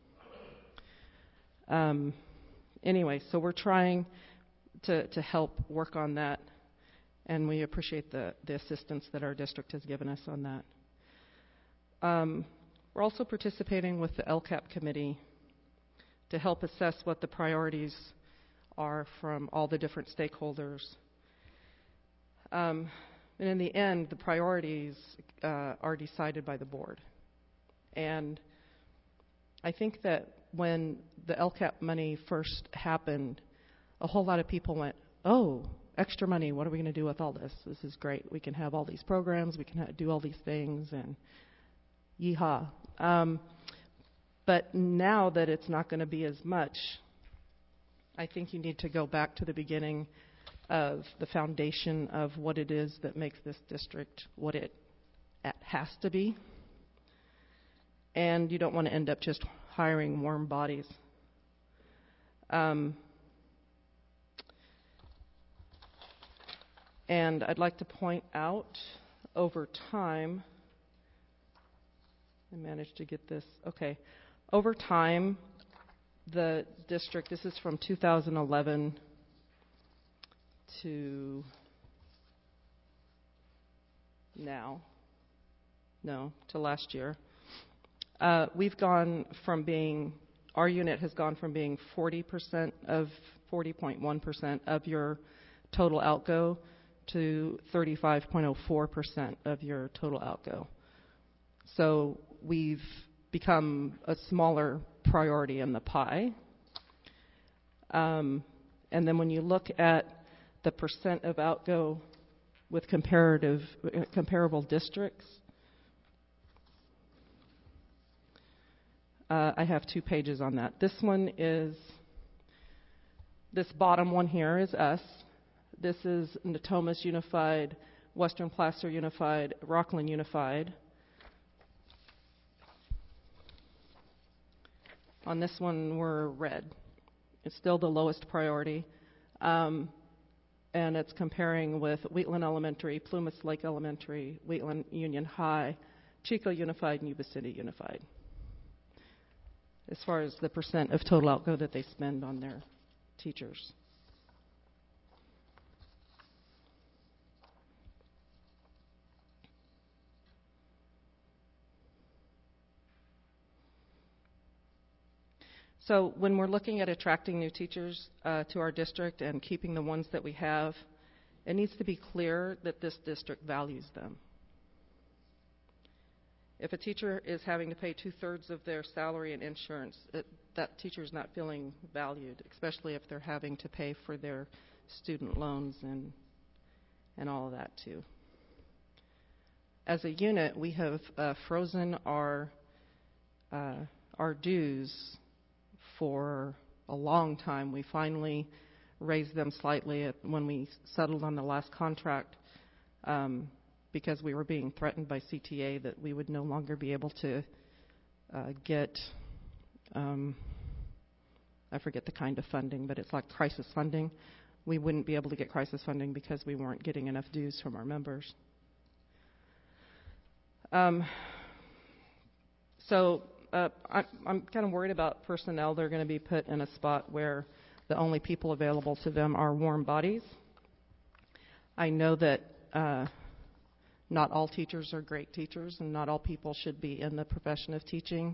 Anyway, so we're trying to help work on that, and we appreciate the assistance that our district has given us on that. We're also participating with the LCAP committee to help assess what the priorities are from all the different stakeholders. And in the end, the priorities are decided by the board. And I think that when the LCAP money first happened, a whole lot of people went, oh, extra money, what are we going to do with all this? This is great. We can have all these programs, we can do all these things, and yeehaw. But now that it's not going to be as much, I think you need to go back to the beginning of the foundation of what it is that makes this district what it has to be. And you don't want to end up just hiring warm bodies. And I'd like to point out, over time, I managed to get this, okay. Over time, the district, this is from 2011 to now, no, to last year. We've gone from being, our unit has gone from being 40.1% of your total outgo to 35.04% of your total outgo. So we've become a smaller priority in the pie. And then when you look at the percent of outgo with comparable districts, I have 2 pages on that. This one is, this bottom one here is us. This is Natomas Unified, Western Placer Unified, Rockland Unified. On this one, we're red. It's still the lowest priority. And it's comparing with Wheatland Elementary, Plumas Lake Elementary, Wheatland Union High, Chico Unified, and Yuba City Unified, as far as the percent of total outgo that they spend on their teachers. So when we're looking at attracting new teachers to our district and keeping the ones that we have, it needs to be clear that this district values them. If a teacher is having to pay 2/3 of their salary in insurance, that teacher's not feeling valued, especially if they're having to pay for their student loans and all of that too. As a unit, we have frozen our dues for a long time. We finally raised them slightly when we settled on the last contract, because we were being threatened by CTA that we would no longer be able to get, I forget the kind of funding, but it's like crisis funding. We wouldn't be able to get crisis funding because we weren't getting enough dues from our members. I'm kind of worried about personnel. They're going to be put in a spot where the only people available to them are warm bodies. I know that not all teachers are great teachers, and not all people should be in the profession of teaching.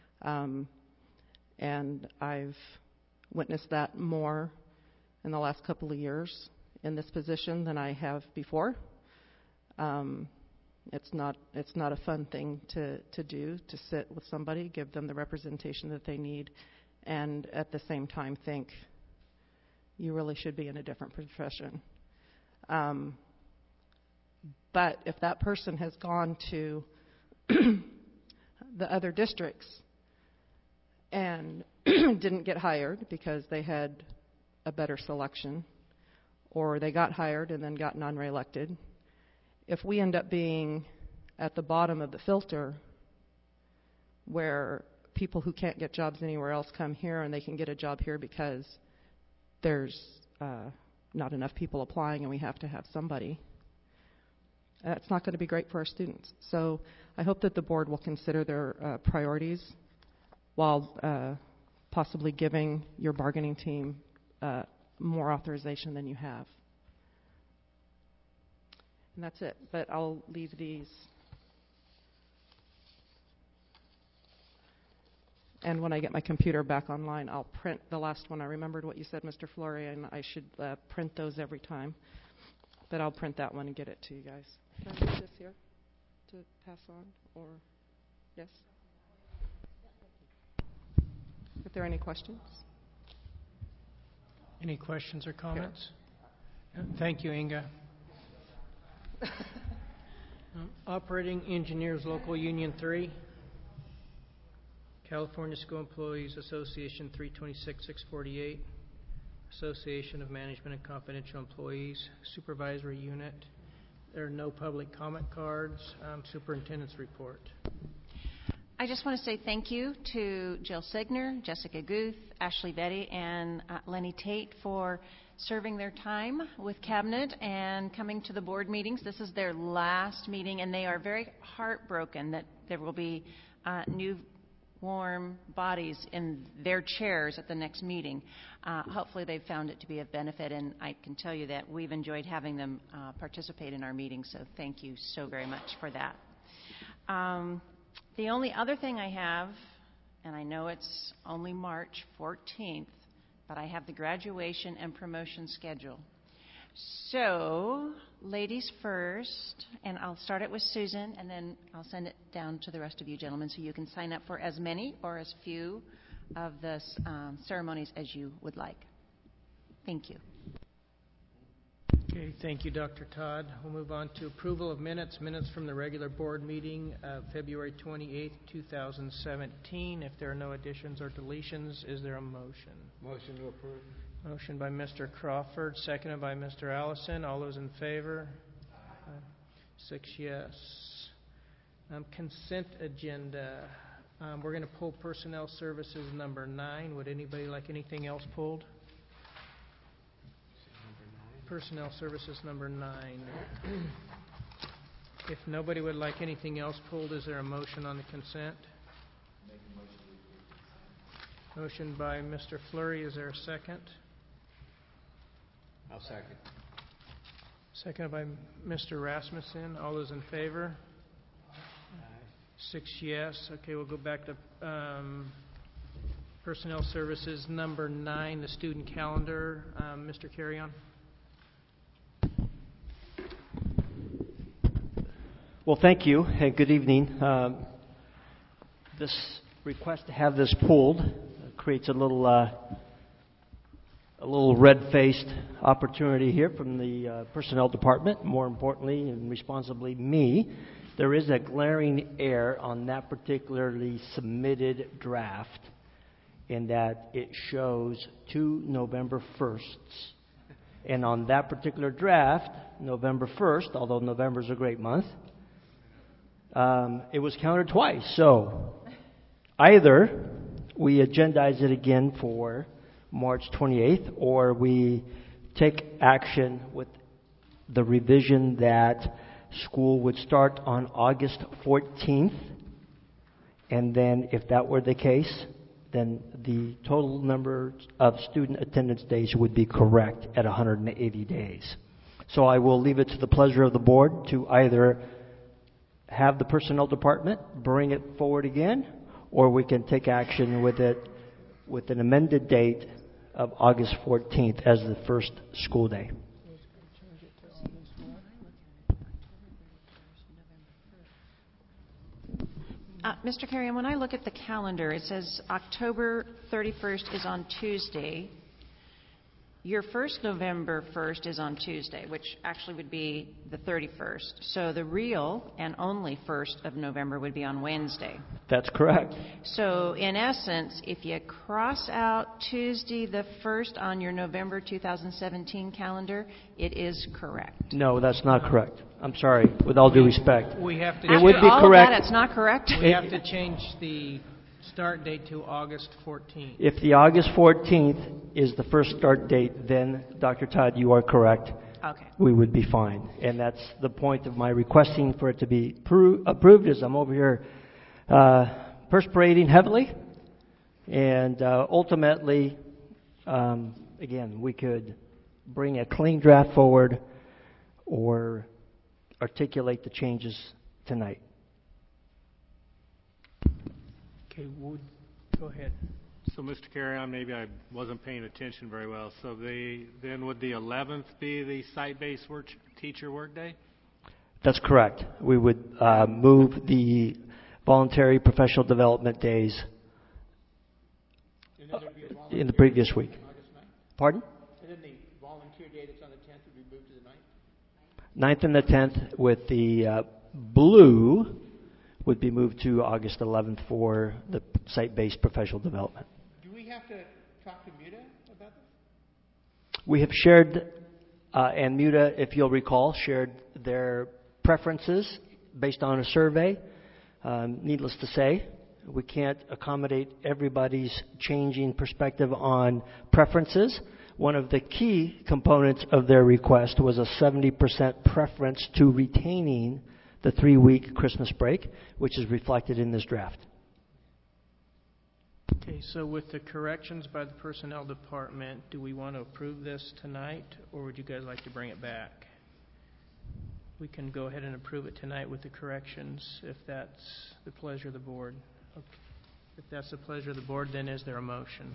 And I've witnessed that more in the last couple of years in this position than I have before. It's not a fun thing to do, to sit with somebody, give them the representation that they need, and at the same time think you really should be in a different profession. But if that person has gone to the other districts and didn't get hired because they had a better selection, or they got hired and then got non-reelected, if we end up being at the bottom of the filter where people who can't get jobs anywhere else come here and they can get a job here because there's not enough people applying and we have to have somebody, that's not going to be great for our students. So I hope that the board will consider their priorities while possibly giving your bargaining team more authorization than you have. And that's it, but I'll leave these. And when I get my computer back online, I'll print the last one. I remembered what you said, Mr. Flory, and I should print those every time. but I'll print that one and get it to you guys. Can I put this here to pass on, or yes? If there are any questions? Any questions or comments? Thank you, Inga. Operating Engineers Local Union 3, California School Employees Association 326-648, Association of Management and Confidential Employees, Supervisory Unit. There are no public comment cards. Superintendent's report. I just want to say thank you to Jill Signer, Jessica Guth, Ashley Betty, and Lenny Tate for serving their time with Cabinet and coming to the board meetings. This is their last meeting, and they are very heartbroken that there will be new warm bodies in their chairs at the next meeting. Hopefully they've found it to be of benefit, and I can tell you that we've enjoyed having them participate in our meetings, so thank you so very much for that. The only other thing I have, and I know it's only March 14th, but I have the graduation and promotion schedule. So, ladies first, and I'll start it with Susan, and then I'll send it down to the rest of you gentlemen so you can sign up for as many or as few of the ceremonies as you would like. Thank you. Okay, thank you, Dr. Todd. We'll move on to approval of minutes from the regular board meeting of February 28th, 2017. If there are no additions or deletions, is there a motion? Motion to approve. Motion by Mr. Crawford, seconded by Mr. Allison. All those in favor? 6 yes. Consent agenda. We're going to pull Personnel Services number 9. Would anybody like anything else pulled? Personnel Services number 9. If nobody would like anything else pulled, is there a motion on the consent? Motion by Mr. Fleury. Is there a second? I'll second. Seconded by Mr. Rasmussen. All those in favor? 6 yes. Okay, we'll go back to Personnel Services number 9, the student calendar. Mr. Carrion. Well, thank you, and good evening. This request to have this pulled creates a little red-faced opportunity here from the personnel department. More importantly, and responsibly, me. There is a glaring error on that particularly submitted draft, in that it shows 2 November 1sts. And on that particular draft, November 1st, although November is a great month, it was counted twice. So either we agendize it again for March 28th, or we take action with the revision that school would start on August 14th. And then if that were the case, then the total number of student attendance days would be correct at 180 days. So I will leave it to the pleasure of the board to either have the personnel department bring it forward again, or we can take action with it with an amended date of August 14th as the first school day. Mr. Carrion, when I look at the calendar, it says October 31st is on Tuesday. Your first November 1st is on Tuesday, which actually would be the 31st. So the real and only 1st of November would be on Wednesday. That's correct. So in essence, if you cross out Tuesday the 1st on your November 2017 calendar, it is correct. No, that's not correct. I'm sorry, with all due respect. We have to. It would be all correct. Of that, it's not correct. We have to change the start date to August 14th. If the August 14th is the first start date, then, Dr. Todd, you are correct. Okay. We would be fine. And that's the point of my requesting for it to be approved, is I'm over here perspirating heavily. And ultimately, again, we could bring a clean draft forward or articulate the changes tonight. Okay, go ahead. So, Mr. Carrion, maybe I wasn't paying attention very well. So then would the 11th be the site-based teacher workday? That's correct. We would move the voluntary professional development days in the previous week. Pardon? And then the volunteer day that's on the 10th would be moved to the 9th? 9th and the 10th, with the blue would be moved to August 11th for the site-based professional development. Do we have to talk to MUTA about this? We have shared, and MUTA, if you'll recall, shared their preferences based on a survey. Needless to say, we can't accommodate everybody's changing perspective on preferences. One of the key components of their request was a 70% preference to retaining the 3-week Christmas break, which is reflected in this draft. Okay, so with the corrections by the Personnel Department, do we want to approve this tonight, or would you guys like to bring it back? We can go ahead and approve it tonight with the corrections, if that's the pleasure of the board. Okay. If that's the pleasure of the board, then is there a motion?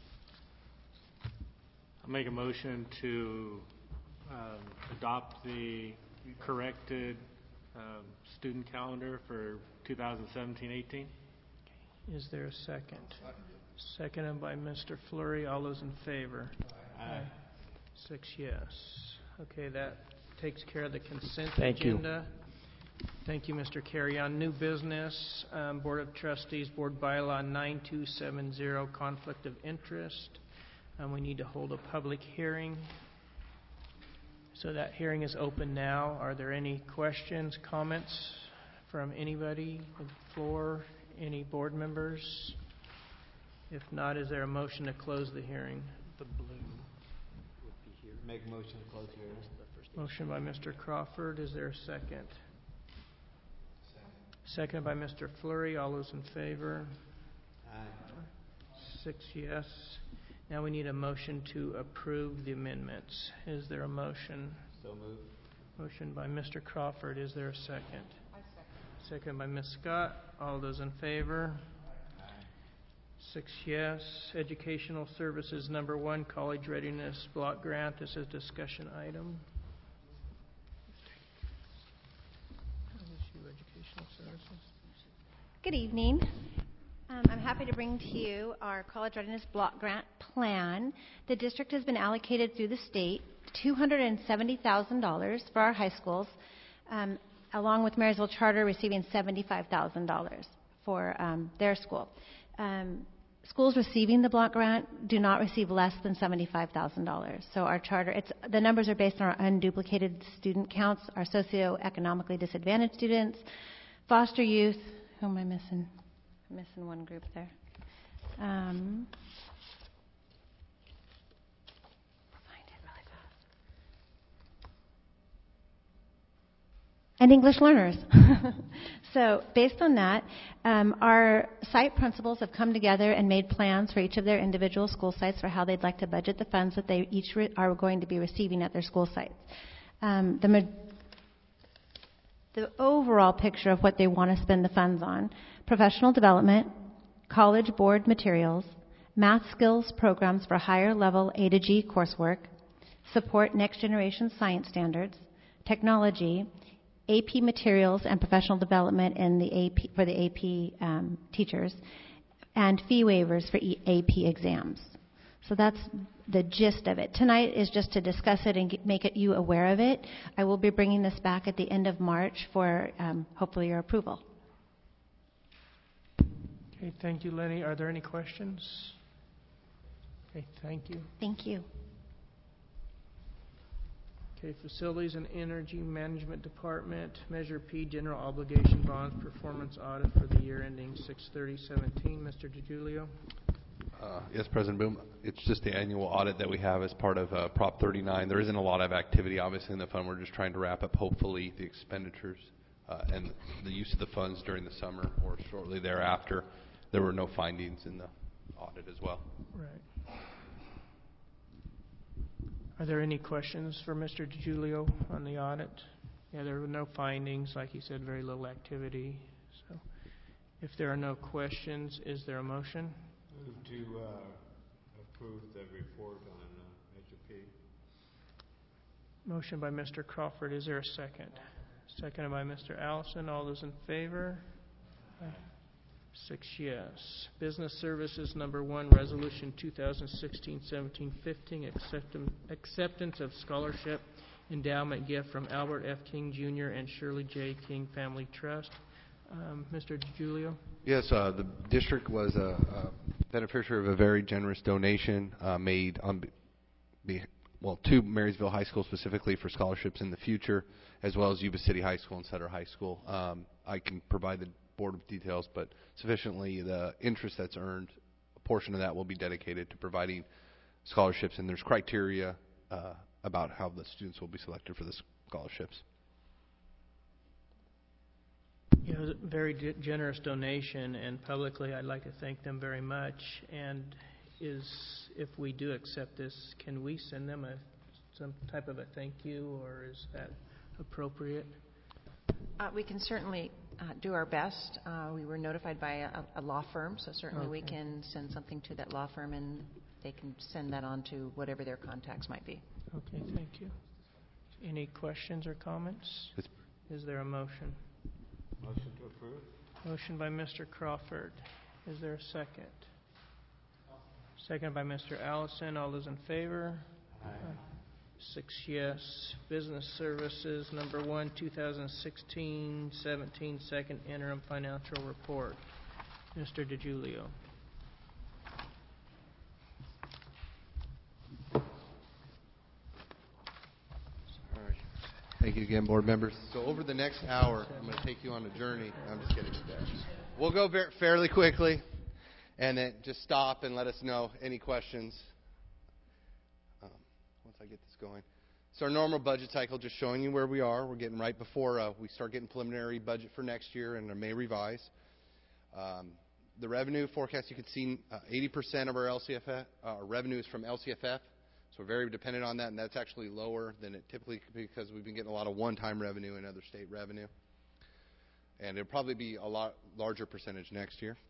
I'll make a motion to adopt the corrected student calendar for 2017-18. Is there a second? Seconded by Mr. Fleury. All those in favor? Aye. 6 yes. Okay, that takes care of the consent Thank you. agenda. Thank you, Mr. Carrion. New business, Board of Trustees, Board Bylaw 9270, conflict of interest. We need to hold a public hearing. So that hearing is open now. Are there any questions, comments from anybody on the floor? Any board members? If not, is there a motion to close the hearing? The blue would be here. Make a motion to close the hearing. Motion by Mr. Crawford. Is there a second? Seconded by Mr. Fleury. All those in favor? Aye. 6 yes. Now we need a motion to approve the amendments. Is there a motion? So moved. Motion by Mr. Crawford. Is there a second? I second. Second by Ms. Scott. All those in favor? 6 yes. Educational Services number 1, College Readiness Block Grant. This is a discussion item. Educational Services. Good evening. I'm happy to bring to you our College Readiness Block Grant plan. The district has been allocated through the state $270,000 for our high schools, along with Marysville Charter receiving $75,000 for their school. Schools receiving the block grant do not receive less than $75,000. So our charter, the numbers are based on our unduplicated student counts, our socioeconomically disadvantaged students, foster youth. Who am I missing? I'm missing one group there. Find it really fast. And English learners. So based on that, our site principals have come together and made plans for each of their individual school sites for how they'd like to budget the funds that they each are going to be receiving at their school sites. The overall picture of what they want to spend the funds on: professional development, college board materials, math skills programs for higher level A to G coursework, support next generation science standards, technology, AP materials and professional development in the AP, for the AP teachers, and fee waivers for AP exams. So that's the gist of it. Tonight is just to discuss it and make you aware of it. I will be bringing this back at the end of March for hopefully your approval. Okay, thank you, Lenny. Are there any questions? Okay, thank you. Thank you. Okay, Facilities and Energy Management Department, Measure P, General Obligation Bonds Performance Audit for the year ending 6/30/17. Mr. DiGiulio. Yes, President Boom. It's just the annual audit that we have as part of Prop 39. There isn't a lot of activity, obviously, in the fund. We're just trying to wrap up, hopefully, the expenditures and the use of the funds during the summer or shortly thereafter. There were no findings in the audit as well. Right. Are there any questions for Mr. DiGiulio on the audit? Yeah, there were no findings. Like he said, very little activity. So if there are no questions, is there a motion? Move to approve the report on Measure P. Motion by Mr. Crawford. Is there a second? Seconded by Mr. Allison. All those in favor? 6 yes. Business Services number 1, Resolution 2016-17-15, acceptance of scholarship endowment gift from Albert F. King Jr. and Shirley J. King Family Trust. Mr. DiGiulio? Yes, the district was a beneficiary of a very generous donation made on to Marysville High School specifically for scholarships in the future, as well as Yuba City High School and Sutter High School. I can provide the board with details, but sufficiently the interest that's earned, a portion of that will be dedicated to providing scholarships, and there's criteria about how the students will be selected for the scholarships. Yeah, it was a very generous donation, and publicly I'd like to thank them very much. And if we do accept this, can we send them some type of a thank you, or is that appropriate? We can certainly do our best. We were notified by a law firm, so certainly we can send something to that law firm, and they can send that on to whatever their contacts might be. Okay, thank you. Any questions or comments? Is there a motion? Motion to approve. Motion by Mr. Crawford. Is there a second? Second by Mr. Allison. All those in favor? Aye. 6 yes. Business Services number 1, 2016-17, second interim financial report. Mr. DiGiulio. Thank you again, board members. So over the next hour, I'm going to take you on a journey. I'm just kidding. We'll go fairly quickly, and then just stop and let us know any questions once I get this going. So our normal budget cycle, just showing you where we are. We're getting right before we start getting preliminary budget for next year and may revise. The revenue forecast, you can see 80% of our LCFF revenue is from LCFF. So we're very dependent on that, and that's actually lower than it typically could be because we've been getting a lot of one-time revenue and other state revenue. And it'll probably be a lot larger percentage next year.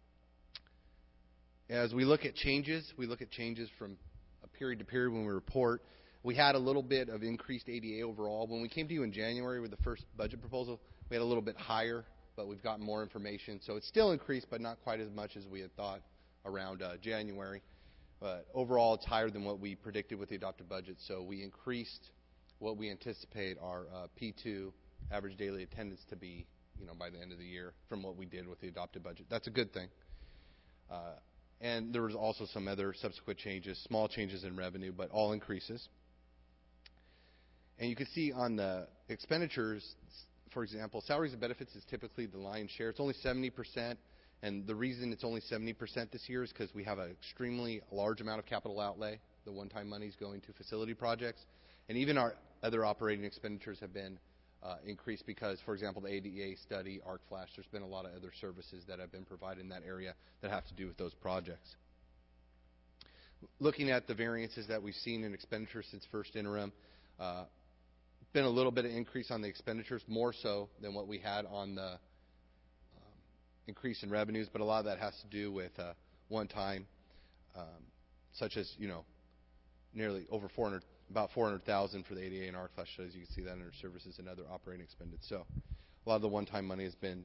As we look at changes, from a period to period when we report. We had a little bit of increased ADA overall. When we came to you in January with the first budget proposal, we had a little bit higher, but we've gotten more information. So it's still increased, but not quite as much as we had thought around January. But overall, it's higher than what we predicted with the adopted budget. So we increased what we anticipate our P2 average daily attendance to be, by the end of the year from what we did with the adopted budget. That's a good thing. And there was also some other subsequent changes, small changes in revenue, but all increases. And you can see on the expenditures, for example, salaries and benefits is typically the lion's share. It's only 70%. And the reason it's only 70% this year is because we have an extremely large amount of capital outlay. The one-time money is going to facility projects. And even our other operating expenditures have been increased because, for example, the ADA study, Arc Flash, there's been a lot of other services that have been provided in that area that have to do with those projects. Looking at the variances that we've seen in expenditures since first interim, been a little bit of increase on the expenditures, more so than what we had on the increase in revenues, but a lot of that has to do with one time, such as nearly over about 400,000 for the ADA and Arc Flash studies. You can see that under services and other operating expenditure. So a lot of the one-time money has been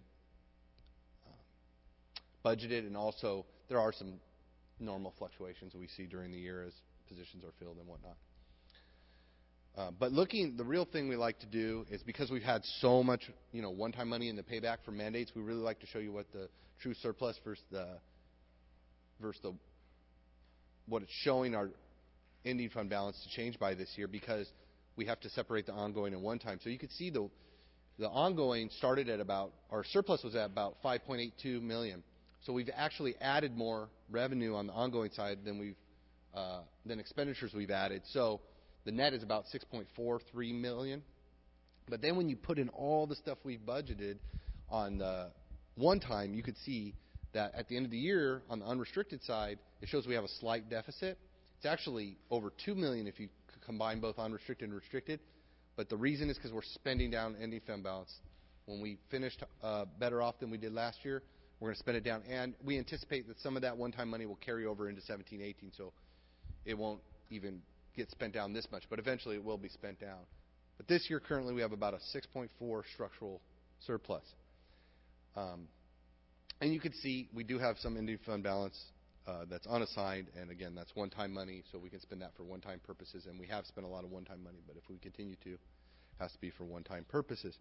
budgeted, and also there are some normal fluctuations that we see during the year as positions are filled and whatnot. But the real thing we like to do is, because we've had so much, one-time money in the payback for mandates, we really like to show you what the true surplus versus what it's showing our ending fund balance to change by this year, because we have to separate the ongoing and one-time. So you can see the ongoing started at our surplus was at about $5.82 million. So we've actually added more revenue on the ongoing side than expenditures we've added. So the net is about $6.43 million. But then when you put in all the stuff we've budgeted on the one time, you could see that at the end of the year, on the unrestricted side, it shows we have a slight deficit. It's actually over $2 million if you combine both unrestricted and restricted. But the reason is because we're spending down ending fund balance. When we finished better off than we did last year, we're going to spend it down. And we anticipate that some of that one-time money will carry over into 17-18, so it won't even get spent down this much, but eventually it will be spent down. But this year, currently, we have about a 6.4 structural surplus. And you can see we do have some ending fund balance that's unassigned, and again, that's one-time money, so we can spend that for one-time purposes, and we have spent a lot of one-time money, but if we continue to, it has to be for one-time purposes.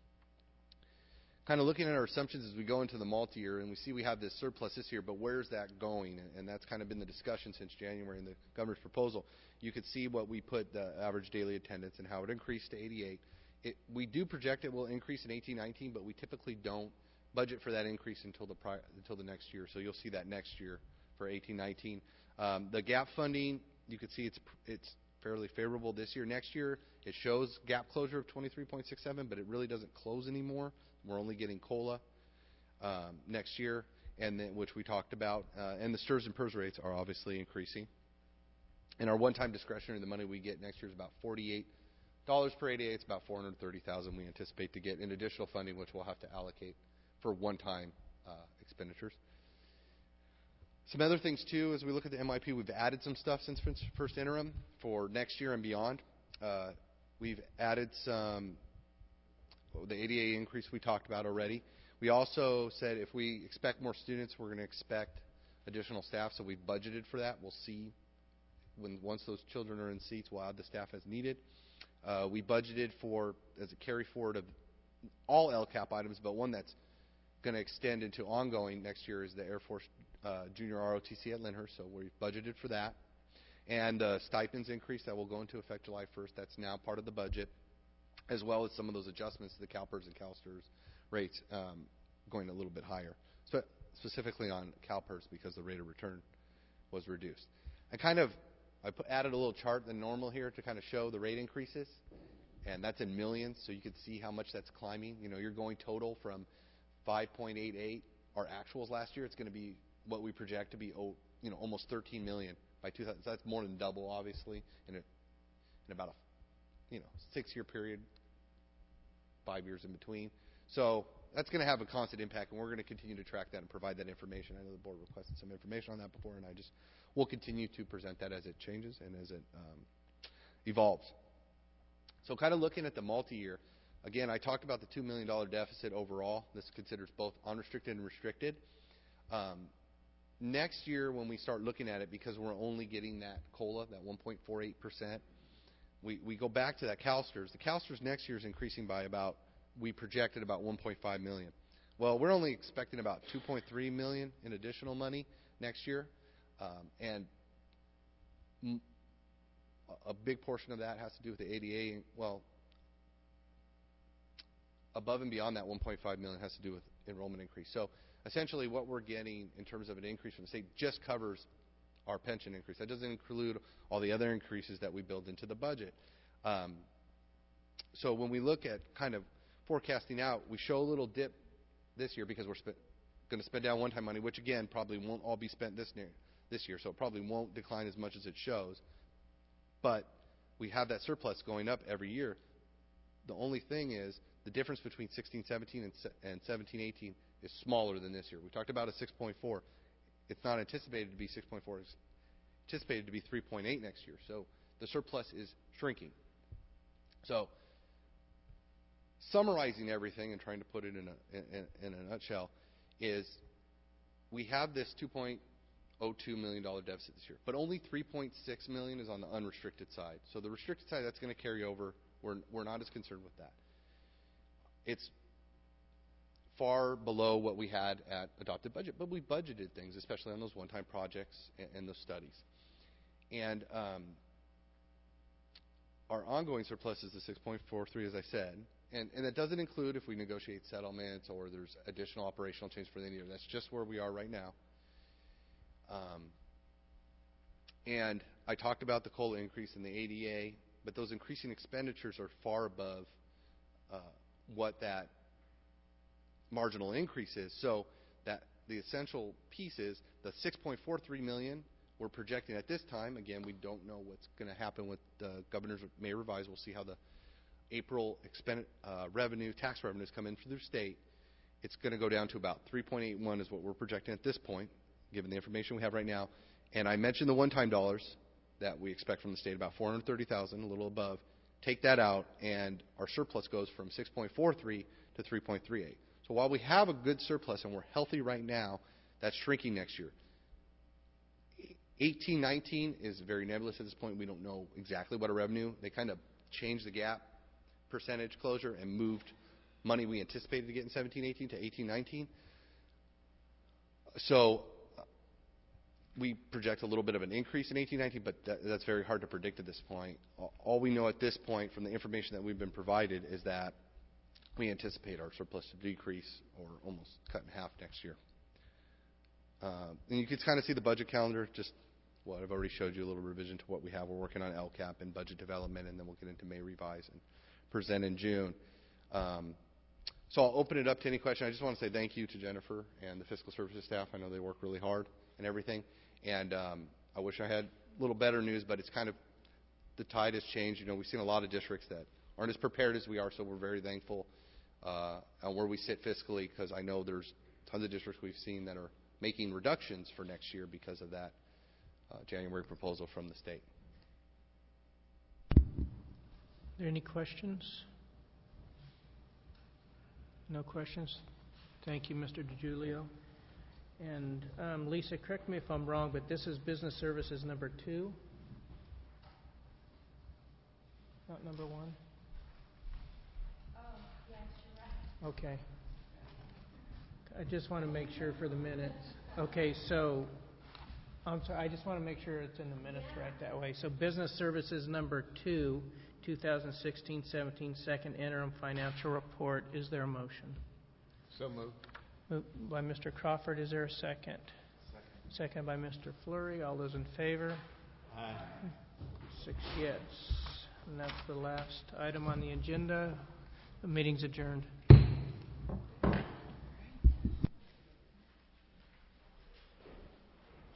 Kind of looking at our assumptions as we go into the multi-year, and we see we have this surplus this year, but where's that going? And that's kind of been the discussion since January in the governor's proposal. You could see what we put the average daily attendance and how it increased to 88. We do project it will increase in 18-19, but we typically don't budget for that increase until the next year. So you'll see that next year for 18-19. The gap funding, you can see it's fairly favorable this year. Next year, it shows gap closure of 23.67, but it really doesn't close anymore. We're only getting COLA next year, and then, which we talked about. And the STRS and PERS rates are obviously increasing. And our one-time discretionary, the money we get next year is about $48 per ADA. It's about $430,000 we anticipate to get in additional funding, which we'll have to allocate for one-time expenditures. Some other things, too, as we look at the MIP, we've added some stuff since first interim for next year and beyond. We've added some, the ADA increase we talked about already. We also said if we expect more students, we're going to expect additional staff, so we've budgeted for that. We'll see once those children are in seats, we'll add the staff as needed. We budgeted for, as a carry forward of all LCAP items, but one that's going to extend into ongoing next year is the Air Force Junior ROTC at Lyndhurst, so we've budgeted for that. And stipends increase that will go into effect July 1st. That's now part of the budget, as well as some of those adjustments to the CalPERS and CalSTRS rates going a little bit higher, specifically on CalPERS because the rate of return was reduced. I added a little chart than normal here to kind of show the rate increases, and that's in millions, so you can see how much that's climbing. You know, you're going total from 5.88, our actuals last year. It's going to be what we project to be, almost 13 million by 2000. So that's more than double, obviously, in about a 6-year period, 5 years in between. So that's going to have a constant impact, and we're going to continue to track that and provide that information. I know the board requested some information on that before, and we'll continue to present that as it changes and as it evolves. So kind of looking at the multi-year, again, I talked about the $2 million deficit overall. This considers both unrestricted and restricted. Next year, when we start looking at it, because we're only getting that COLA, that 1.48%, we go back to that CalSTRS. The CalSTRS next year is increasing by we projected about $1.5 million. Well, we're only expecting about $2.3 million in additional money next year. And a big portion of that has to do with the ADA. Well, above and beyond that $1.5 million has to do with enrollment increase. So essentially what we're getting in terms of an increase from the state just covers our pension increase. That doesn't include all the other increases that we build into the budget. So when we look at kind of forecasting out, we show a little dip this year because we're going to spend down one-time money, which again probably won't all be spent this year, so it probably won't decline as much as it shows. But we have that surplus going up every year. The only thing is the difference between 16-17 and 17-18 is smaller than this year. We talked about a 6.4. It's not anticipated to be 6.4. It's anticipated to be 3.8 next year. So the surplus is shrinking. So summarizing everything and trying to put it in a nutshell is we have this $2.02 million deficit this year, but only $3.6 million is on the unrestricted side. So the restricted side, that's going to carry over. We're not as concerned with that. It's far below what we had at adopted budget, but we budgeted things, especially on those one-time projects and those studies. And our ongoing surplus is the 6.43, as I said, and that doesn't include if we negotiate settlements or there's additional operational change for the year. That's just where we are right now. And I talked about the COLA increase in the ADA, but those increasing expenditures are far above what that marginal increase is. So that the essential piece is the $6.43 million we're projecting at this time. Again, we don't know what's going to happen with the governor's may revise. We'll see how the April tax revenues come in for the state. It's going to go down to about 3.81 is what we're projecting at this point, given the information we have right now. And I mentioned the one-time dollars that we expect from the state, about $430,000, a little above. Take that out, and our surplus goes from 6.43 to 3.38. So while we have a good surplus and we're healthy right now, that's shrinking next year. 18-19 is very nebulous at this point. We don't know exactly what our revenue. They kind of changed the gap percentage closure and moved money we anticipated to get in 17-18 to 18-19. So we project a little bit of an increase in 18-19, but that's very hard to predict at this point. All we know at this point from the information that we've been provided is that we anticipate our surplus to decrease or almost cut in half next year. And you can kind of see the budget calendar, just what I've already showed you, a little revision to what we have. We're working on LCAP and budget development, and then we'll get into May revise and present in June. So I'll open it up to any question. I just want to say thank you to Jennifer and the fiscal services staff. I know they work really hard and everything. And I wish I had a little better news, but it's kind of, the tide has changed. You know, we've seen a lot of districts that aren't as prepared as we are, so we're very thankful on where we sit fiscally, because I know there's tons of districts we've seen that are making reductions for next year because of that January proposal from the state. Are there any questions? No questions? Thank you, Mr. DiGiulio. And Lisa, correct me if I'm wrong, but this is business services number 2? Not number 1? Oh, yes, you're right. Okay. I just want to make sure for the minutes. Okay, so, I'm sorry, I just want to make sure it's in the minutes right that way. So business services number 2, 2016-17 second interim financial report. Is there a motion? So moved. Moved by Mr. Crawford. Is there a second? Second by Mr. Fleury. All those in favor? Aye. 6 yes. And that's the last item on the agenda. The meeting's adjourned.